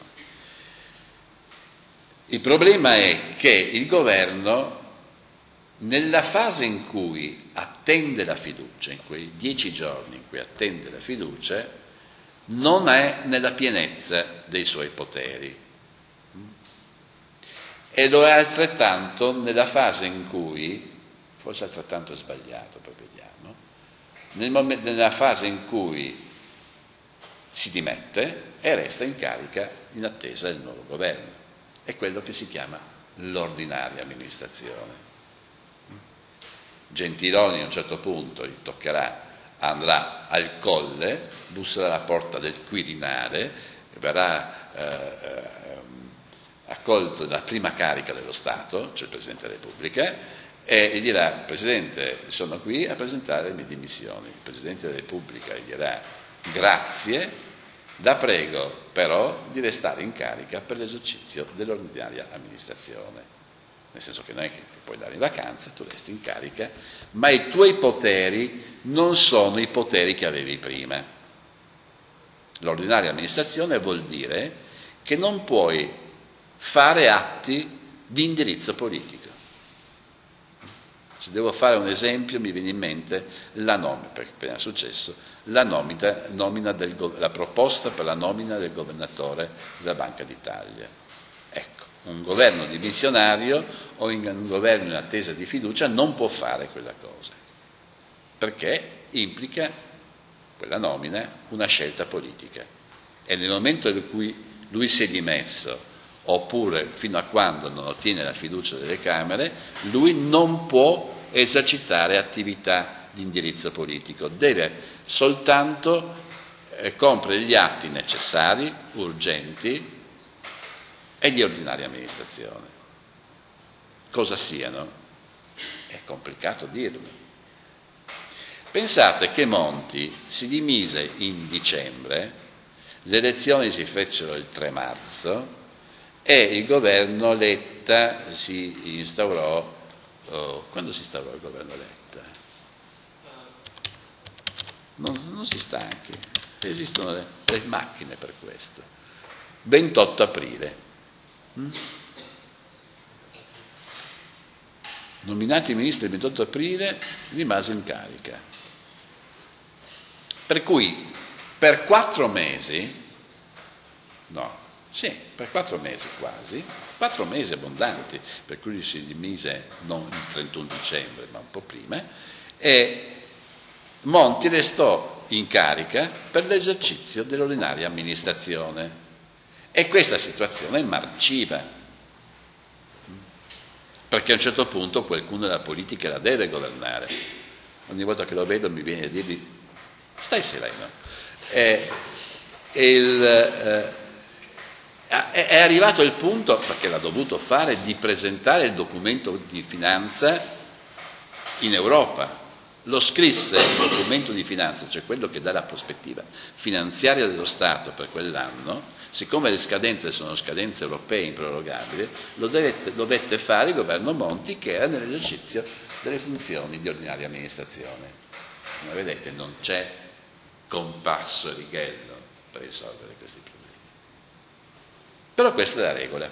Il problema è che il governo, nella fase in cui attende la fiducia, in quei dieci giorni in cui attende la fiducia, non è nella pienezza dei suoi poteri. E lo è altrettanto nella fase in cui, forse altrettanto è sbagliato, poi vediamo, Nel momento, nella fase in cui si dimette e resta in carica in attesa del nuovo governo. È quello che si chiama l'ordinaria amministrazione. Gentiloni a un certo punto gli toccherà, andrà al Colle, busserà alla porta del Quirinale, verrà eh, accolto dalla prima carica dello Stato, cioè il Presidente della Repubblica, e gli dirà: Presidente, sono qui a presentare le mie dimissioni. Il Presidente della Repubblica gli dirà: grazie, la prego però di restare in carica per l'esercizio dell'ordinaria amministrazione. Nel senso che non è che puoi andare in vacanza, tu resti in carica, ma i tuoi poteri non sono i poteri che avevi prima. L'ordinaria amministrazione vuol dire che non puoi fare atti di indirizzo politico. Se devo fare un esempio mi viene in mente la nomina, perché appena è successo, la, nomina, nomina del, la proposta per la nomina del governatore della Banca d'Italia. Ecco, un governo dimissionario o in, un governo in attesa di fiducia non può fare quella cosa, perché implica quella nomina una scelta politica. E nel momento in cui lui si è dimesso, oppure fino a quando non ottiene la fiducia delle Camere, lui non può esercitare attività di indirizzo politico, deve soltanto eh, compiere gli atti necessari, urgenti e di ordinaria amministrazione. Cosa siano? È complicato dirlo. Pensate che Monti si dimise in dicembre, le elezioni si fecero il tre marzo, e il governo Letta si instaurò, oh, quando si instaurò il governo Letta? non, non si stanchi, esistono le, le macchine per questo. ventotto aprile. Mm? Nominati ministri il ventotto aprile, rimase in carica. Per cui per quattro mesi, no, sì, per quattro mesi quasi, quattro mesi abbondanti, per cui si dimise non il trentuno dicembre, ma un po' prima, e Monti restò in carica per l'esercizio dell'ordinaria amministrazione. E questa situazione marciva, perché a un certo punto qualcuno della politica la deve governare. Ogni volta che lo vedo mi viene a dirgli stai sereno. E, e il, eh, è arrivato il punto, perché l'ha dovuto fare, di presentare il documento di finanza in Europa. Lo scrisse il documento di finanza, cioè quello che dà la prospettiva finanziaria dello Stato per quell'anno. Siccome le scadenze sono scadenze europee improrogabili, lo dovette, dovette fare il governo Monti, che era nell'esercizio delle funzioni di ordinaria amministrazione. Come vedete non c'è compasso e righello per risolvere questi problemi. Però questa è la regola.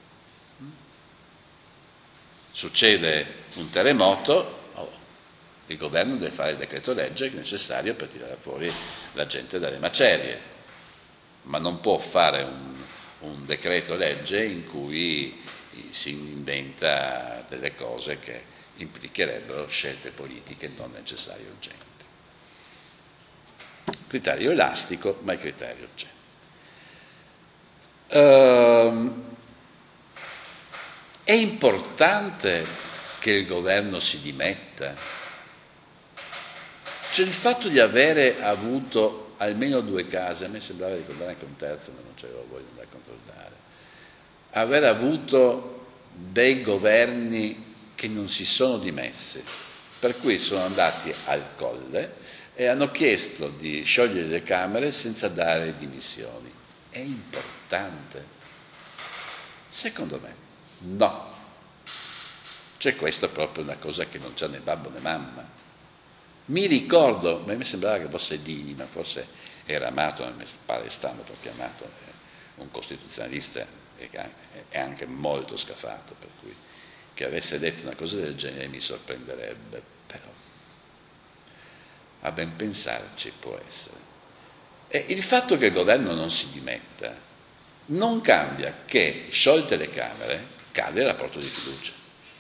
Succede un terremoto, oh, il governo deve fare il decreto legge necessario per tirare fuori la gente dalle macerie, ma non può fare un, un decreto legge in cui si inventa delle cose che implicherebbero scelte politiche non necessarie e urgenti. Criterio elastico, ma il criterio c'è. Ehm, è importante che il governo si dimetta. Cioè il fatto di avere avuto almeno due casi, a me sembrava ricordare anche un terzo, ma non c'avevo voglia di andare a controllare, aver avuto dei governi che non si sono dimessi, per cui sono andati al colle e hanno chiesto di sciogliere le Camere senza dare dimissioni. È importante? Secondo me no. Cioè questa è proprio una cosa che non c'ha né babbo né mamma. Mi ricordo, ma mi sembrava che fosse Dini, ma forse era Amato, mi pare strano perché Amato è un costituzionalista e è anche molto scafato, per cui che avesse detto una cosa del genere mi sorprenderebbe, però a ben pensarci può essere. E il fatto che il governo non si dimetta non cambia che, sciolte le Camere, cade il rapporto di fiducia.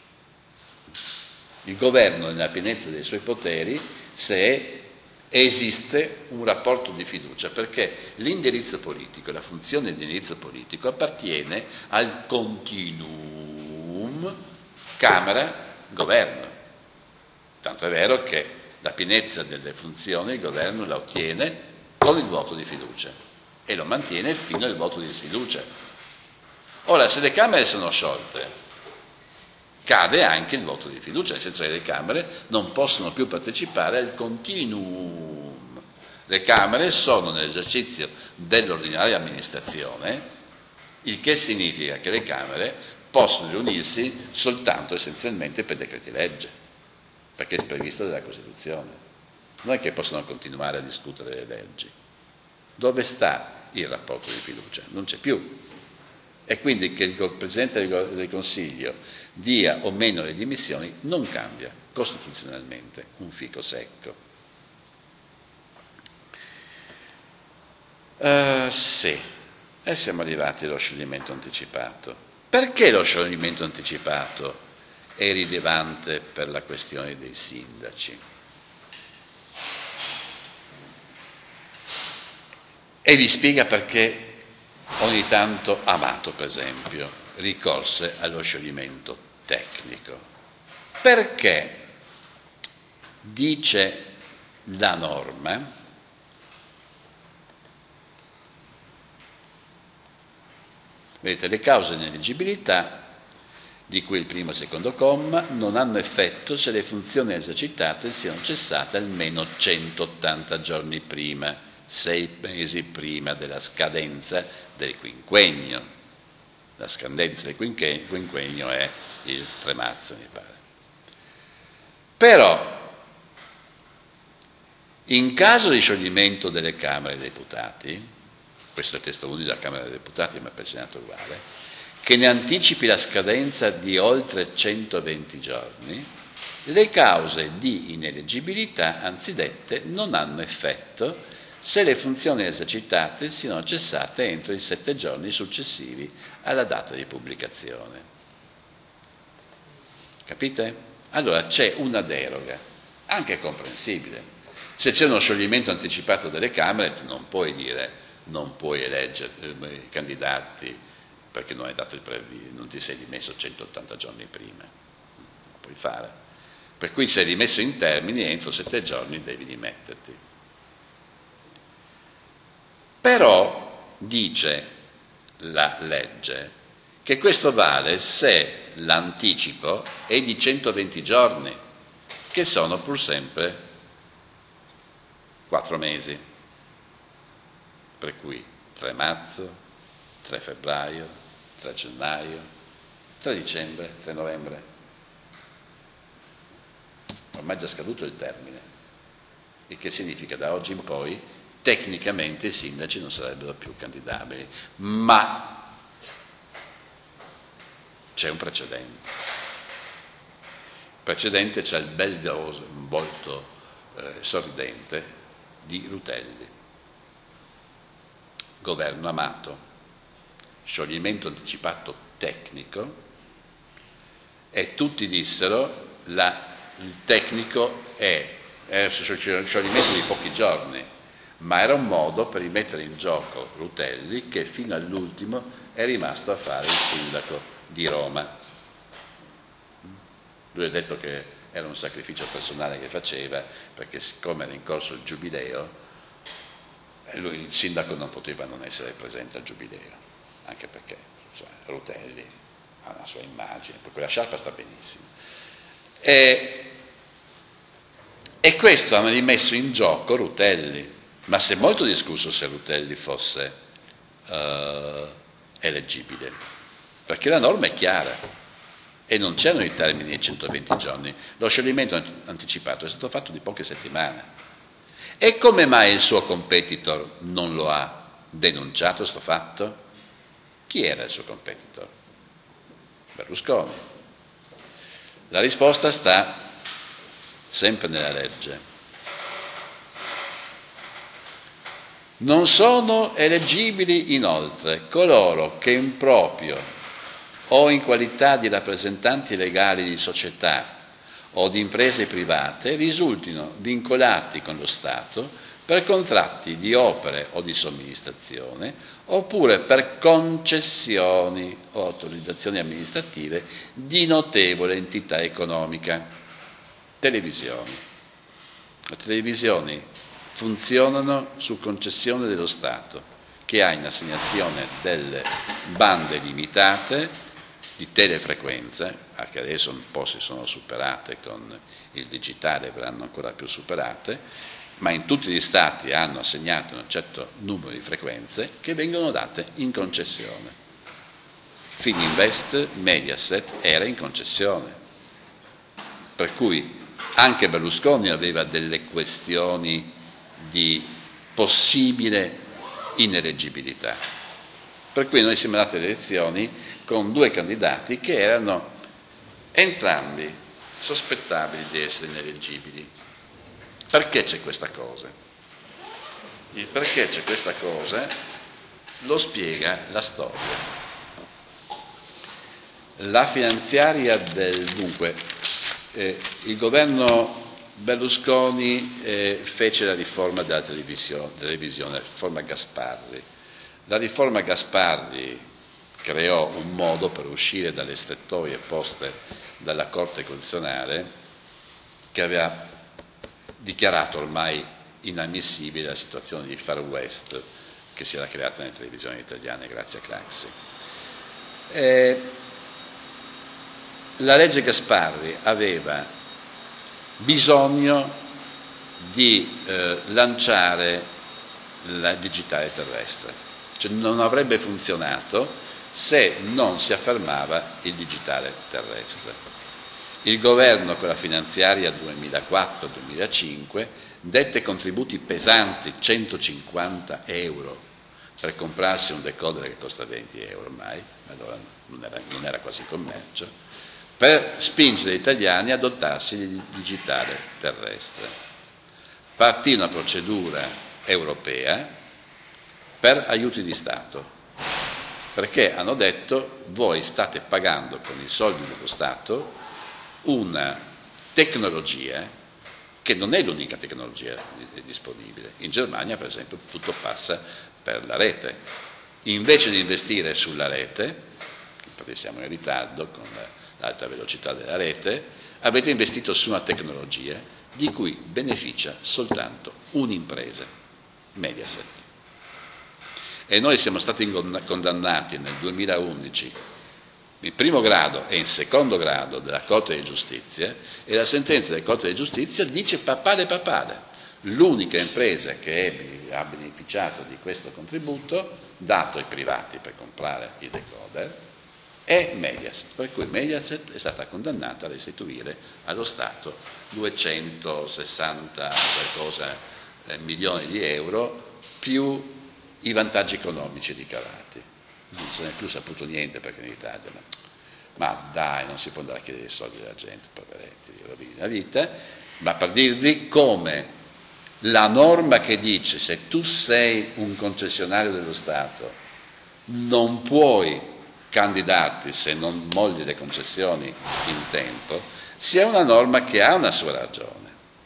Il governo, nella pienezza dei suoi poteri, se esiste un rapporto di fiducia, perché l'indirizzo politico, la funzione di indirizzo politico appartiene al continuum Camera-Governo. Tanto è vero che la pienezza delle funzioni il governo la ottiene con il voto di fiducia e lo mantiene fino al voto di sfiducia. Ora, se le Camere sono sciolte, cade anche il voto di fiducia, nel senso che le Camere non possono più partecipare al continuum. Le Camere sono nell'esercizio dell'ordinaria amministrazione, il che significa che le Camere possono riunirsi soltanto essenzialmente per decreti legge, perché è previsto dalla Costituzione. Non è che possono continuare a discutere le leggi. Dove sta il rapporto di fiducia? Non c'è più. E quindi che il Presidente del Consiglio dia o meno le dimissioni non cambia costituzionalmente un fico secco. Uh, sì, e siamo arrivati allo scioglimento anticipato. Perché lo scioglimento anticipato è rilevante per la questione dei sindaci? E vi spiega perché ogni tanto Amato, per esempio, ricorse allo scioglimento tecnico. Perché dice la norma, vedete, le cause di ineleggibilità di cui il primo e il secondo comma non hanno effetto se le funzioni esercitate siano cessate almeno centottanta giorni prima, sei mesi prima della scadenza del quinquennio. La scadenza del quinquennio è il tre marzo, mi pare. Però In caso di scioglimento delle Camere dei Deputati, questo è il testo unico della Camera dei Deputati, ma per il Senato è uguale, che ne anticipi la scadenza di oltre centoventi giorni, le cause di ineleggibilità anzidette non hanno effetto se le funzioni esercitate siano cessate entro i sette giorni successivi alla data di pubblicazione. Capite? Allora c'è una deroga, anche comprensibile. Se c'è uno scioglimento anticipato delle Camere, tu non puoi dire non puoi eleggere i candidati perché non hai dato il preavviso, non ti sei dimesso centottanta giorni prima. Non puoi fare. Per cui sei dimesso in termini e entro sette giorni devi dimetterti. Però dice la legge che questo vale se l'anticipo è di centoventi giorni, che sono pur sempre quattro mesi. Per cui tre marzo, tre febbraio, tre gennaio, tre dicembre, tre novembre. Ormai è già scaduto il termine, il che significa da oggi in poi tecnicamente i sindaci non sarebbero più candidabili, ma c'è un precedente. Il precedente c'è il bel volto eh, sorridente di Rutelli. Governo Amato, scioglimento anticipato tecnico, e tutti dissero la, il tecnico è, è un scioglimento di pochi giorni, ma era un modo per rimettere in gioco Rutelli, che fino all'ultimo è rimasto a fare il sindaco di Roma. Lui ha detto che era un sacrificio personale che faceva, perché siccome era in corso il giubileo, lui, il sindaco, non poteva non essere presente al giubileo, anche perché cioè, Rutelli ha una sua immagine, per quella sciarpa sta benissimo. E, e questo ha rimesso in gioco Rutelli, ma si è molto discusso se Rutelli fosse uh, eleggibile, perché la norma è chiara e non c'erano i termini di centoventi giorni. Lo scioglimento anticipato è stato fatto di poche settimane. E come mai il suo competitor non lo ha denunciato questo fatto? Chi era il suo competitor? Berlusconi. La risposta sta sempre nella legge. Non sono eleggibili inoltre coloro che in proprio o in qualità di rappresentanti legali di società o di imprese private risultino vincolati con lo Stato per contratti di opere o di somministrazione, oppure per concessioni o autorizzazioni amministrative di notevole entità economica. Televisioni. Le televisioni funzionano su concessione dello Stato, che ha in assegnazione delle bande limitate di telefrequenze, che adesso un po' si sono superate con il digitale, verranno ancora più superate, ma in tutti gli Stati hanno assegnato un certo numero di frequenze che vengono date in concessione. Fininvest, Mediaset era in concessione, per cui anche Berlusconi aveva delle questioni di possibile ineleggibilità. Per cui noi siamo andati alle elezioni con due candidati che erano entrambi sospettabili di essere ineleggibili. Perché c'è questa cosa? Il perché c'è questa cosa lo spiega la storia. La finanziaria del dunque, eh, il governo Berlusconi eh, fece la riforma della televisione, televisione, la riforma Gasparri. La riforma Gasparri creò un modo per uscire dalle strettoie poste dalla Corte Costituzionale, che aveva dichiarato ormai inammissibile la situazione di Far West che si era creata nelle televisioni italiane grazie a Craxi. Eh, la legge Gasparri aveva bisogno di eh, lanciare il digitale terrestre, cioè non avrebbe funzionato se non si affermava il digitale terrestre. Il governo con la finanziaria duemilaquattro duemilacinque dette contributi pesanti, centocinquanta euro, per comprarsi un decoder che costa venti euro ormai, allora non era, non era quasi commercio, per spingere gli italiani ad dotarsi di digitale terrestre. Partì una procedura europea per aiuti di Stato, perché hanno detto: voi state pagando con i soldi dello Stato una tecnologia che non è l'unica tecnologia disponibile. In Germania, per esempio, tutto passa per la rete. Invece di investire sulla rete, perché siamo in ritardo con l'alta velocità della rete, avete investito su una tecnologia di cui beneficia soltanto un'impresa, Mediaset. E noi siamo stati condannati nel duemilaundici in primo grado e in secondo grado della Corte di Giustizia, e la sentenza della Corte di Giustizia dice papale papale: l'unica impresa che ha beneficiato di questo contributo dato ai privati per comprare i decoder è Mediaset, per cui Mediaset è stata condannata a restituire allo Stato duecentosessanta qualcosa eh, milioni di euro più i vantaggi economici ricavati. Non se ne è più saputo niente, perché in Italia, ma, ma dai, non si può andare a chiedere i soldi della gente, poveretti, gli rovini la vita. Ma per dirvi come la norma che dice: se tu sei un concessionario dello Stato non puoi candidarti se non mogli le concessioni in tempo, sia una norma che ha una sua ragione,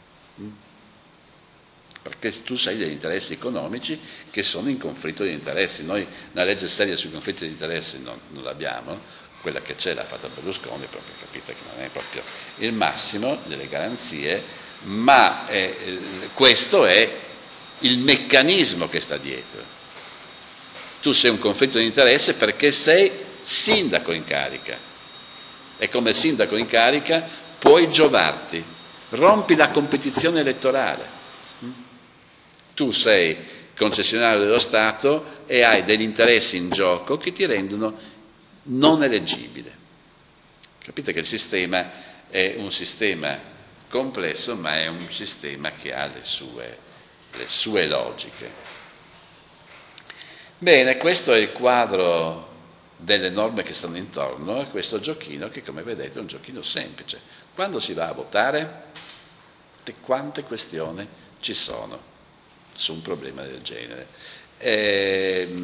perché tu sai degli interessi economici che sono in conflitto di interessi. Noi una legge seria sui conflitti di interessi non, non l'abbiamo, quella che c'è l'ha fatta Berlusconi, proprio capite che non è proprio il massimo delle garanzie, ma eh, questo è il meccanismo che sta dietro. Tu sei un conflitto di interesse perché sei sindaco in carica, e come sindaco in carica puoi giovarti, rompi la competizione elettorale. Tu sei concessionario dello Stato e hai degli interessi in gioco che ti rendono non eleggibile. Capite che il sistema è un sistema complesso, ma è un sistema che ha le sue, le sue logiche. Bene, questo è il quadro delle norme che stanno intorno a questo giochino, che come vedete è un giochino semplice. Quando si va a votare, quante questioni ci sono su un problema del genere? E,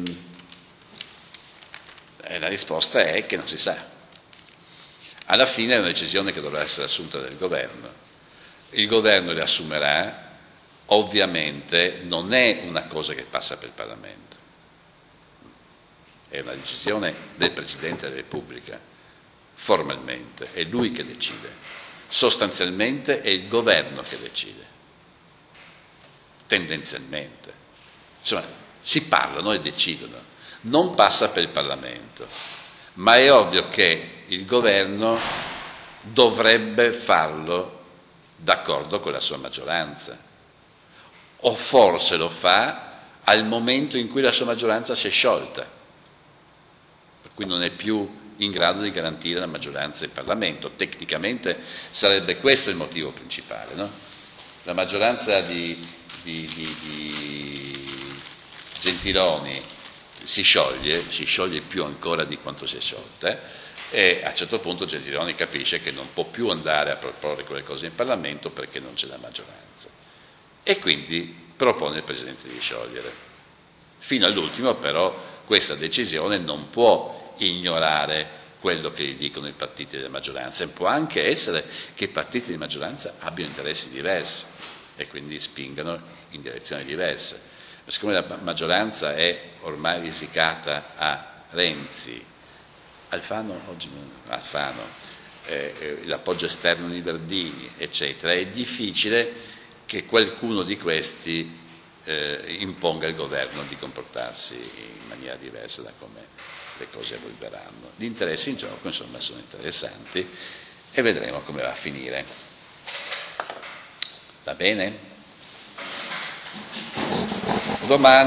e la risposta è che non si sa. Alla fine è una decisione che dovrà essere assunta dal governo. Il governo le assumerà, ovviamente non è una cosa che passa per il Parlamento, è una decisione del Presidente della Repubblica, formalmente, è lui che decide, sostanzialmente è il governo che decide. Tendenzialmente, insomma, si parlano e decidono, non passa per il Parlamento, ma è ovvio che il governo dovrebbe farlo d'accordo con la sua maggioranza, o forse lo fa al momento in cui la sua maggioranza si è sciolta, per cui non è più in grado di garantire la maggioranza in Parlamento. Tecnicamente sarebbe questo il motivo principale, no? La maggioranza di, di, di, di Gentiloni si scioglie, si scioglie più ancora di quanto si è sciolta, e a un certo punto Gentiloni capisce che non può più andare a proporre quelle cose in Parlamento perché non c'è la maggioranza, e quindi propone il Presidente di sciogliere. Fino all'ultimo però questa decisione non può ignorare quello che gli dicono i partiti della maggioranza, e può anche essere che i partiti di maggioranza abbiano interessi diversi e quindi spingano in direzioni diverse. Ma siccome la maggioranza è ormai risicata a Renzi, Alfano, oggi Alfano, eh, l'appoggio esterno di Verdini, eccetera, è difficile che qualcuno di questi eh, imponga al governo di comportarsi in maniera diversa da come le cose evolveranno. Gli interessi in gioco, insomma, sono interessanti e vedremo come va a finire. Va bene? Domani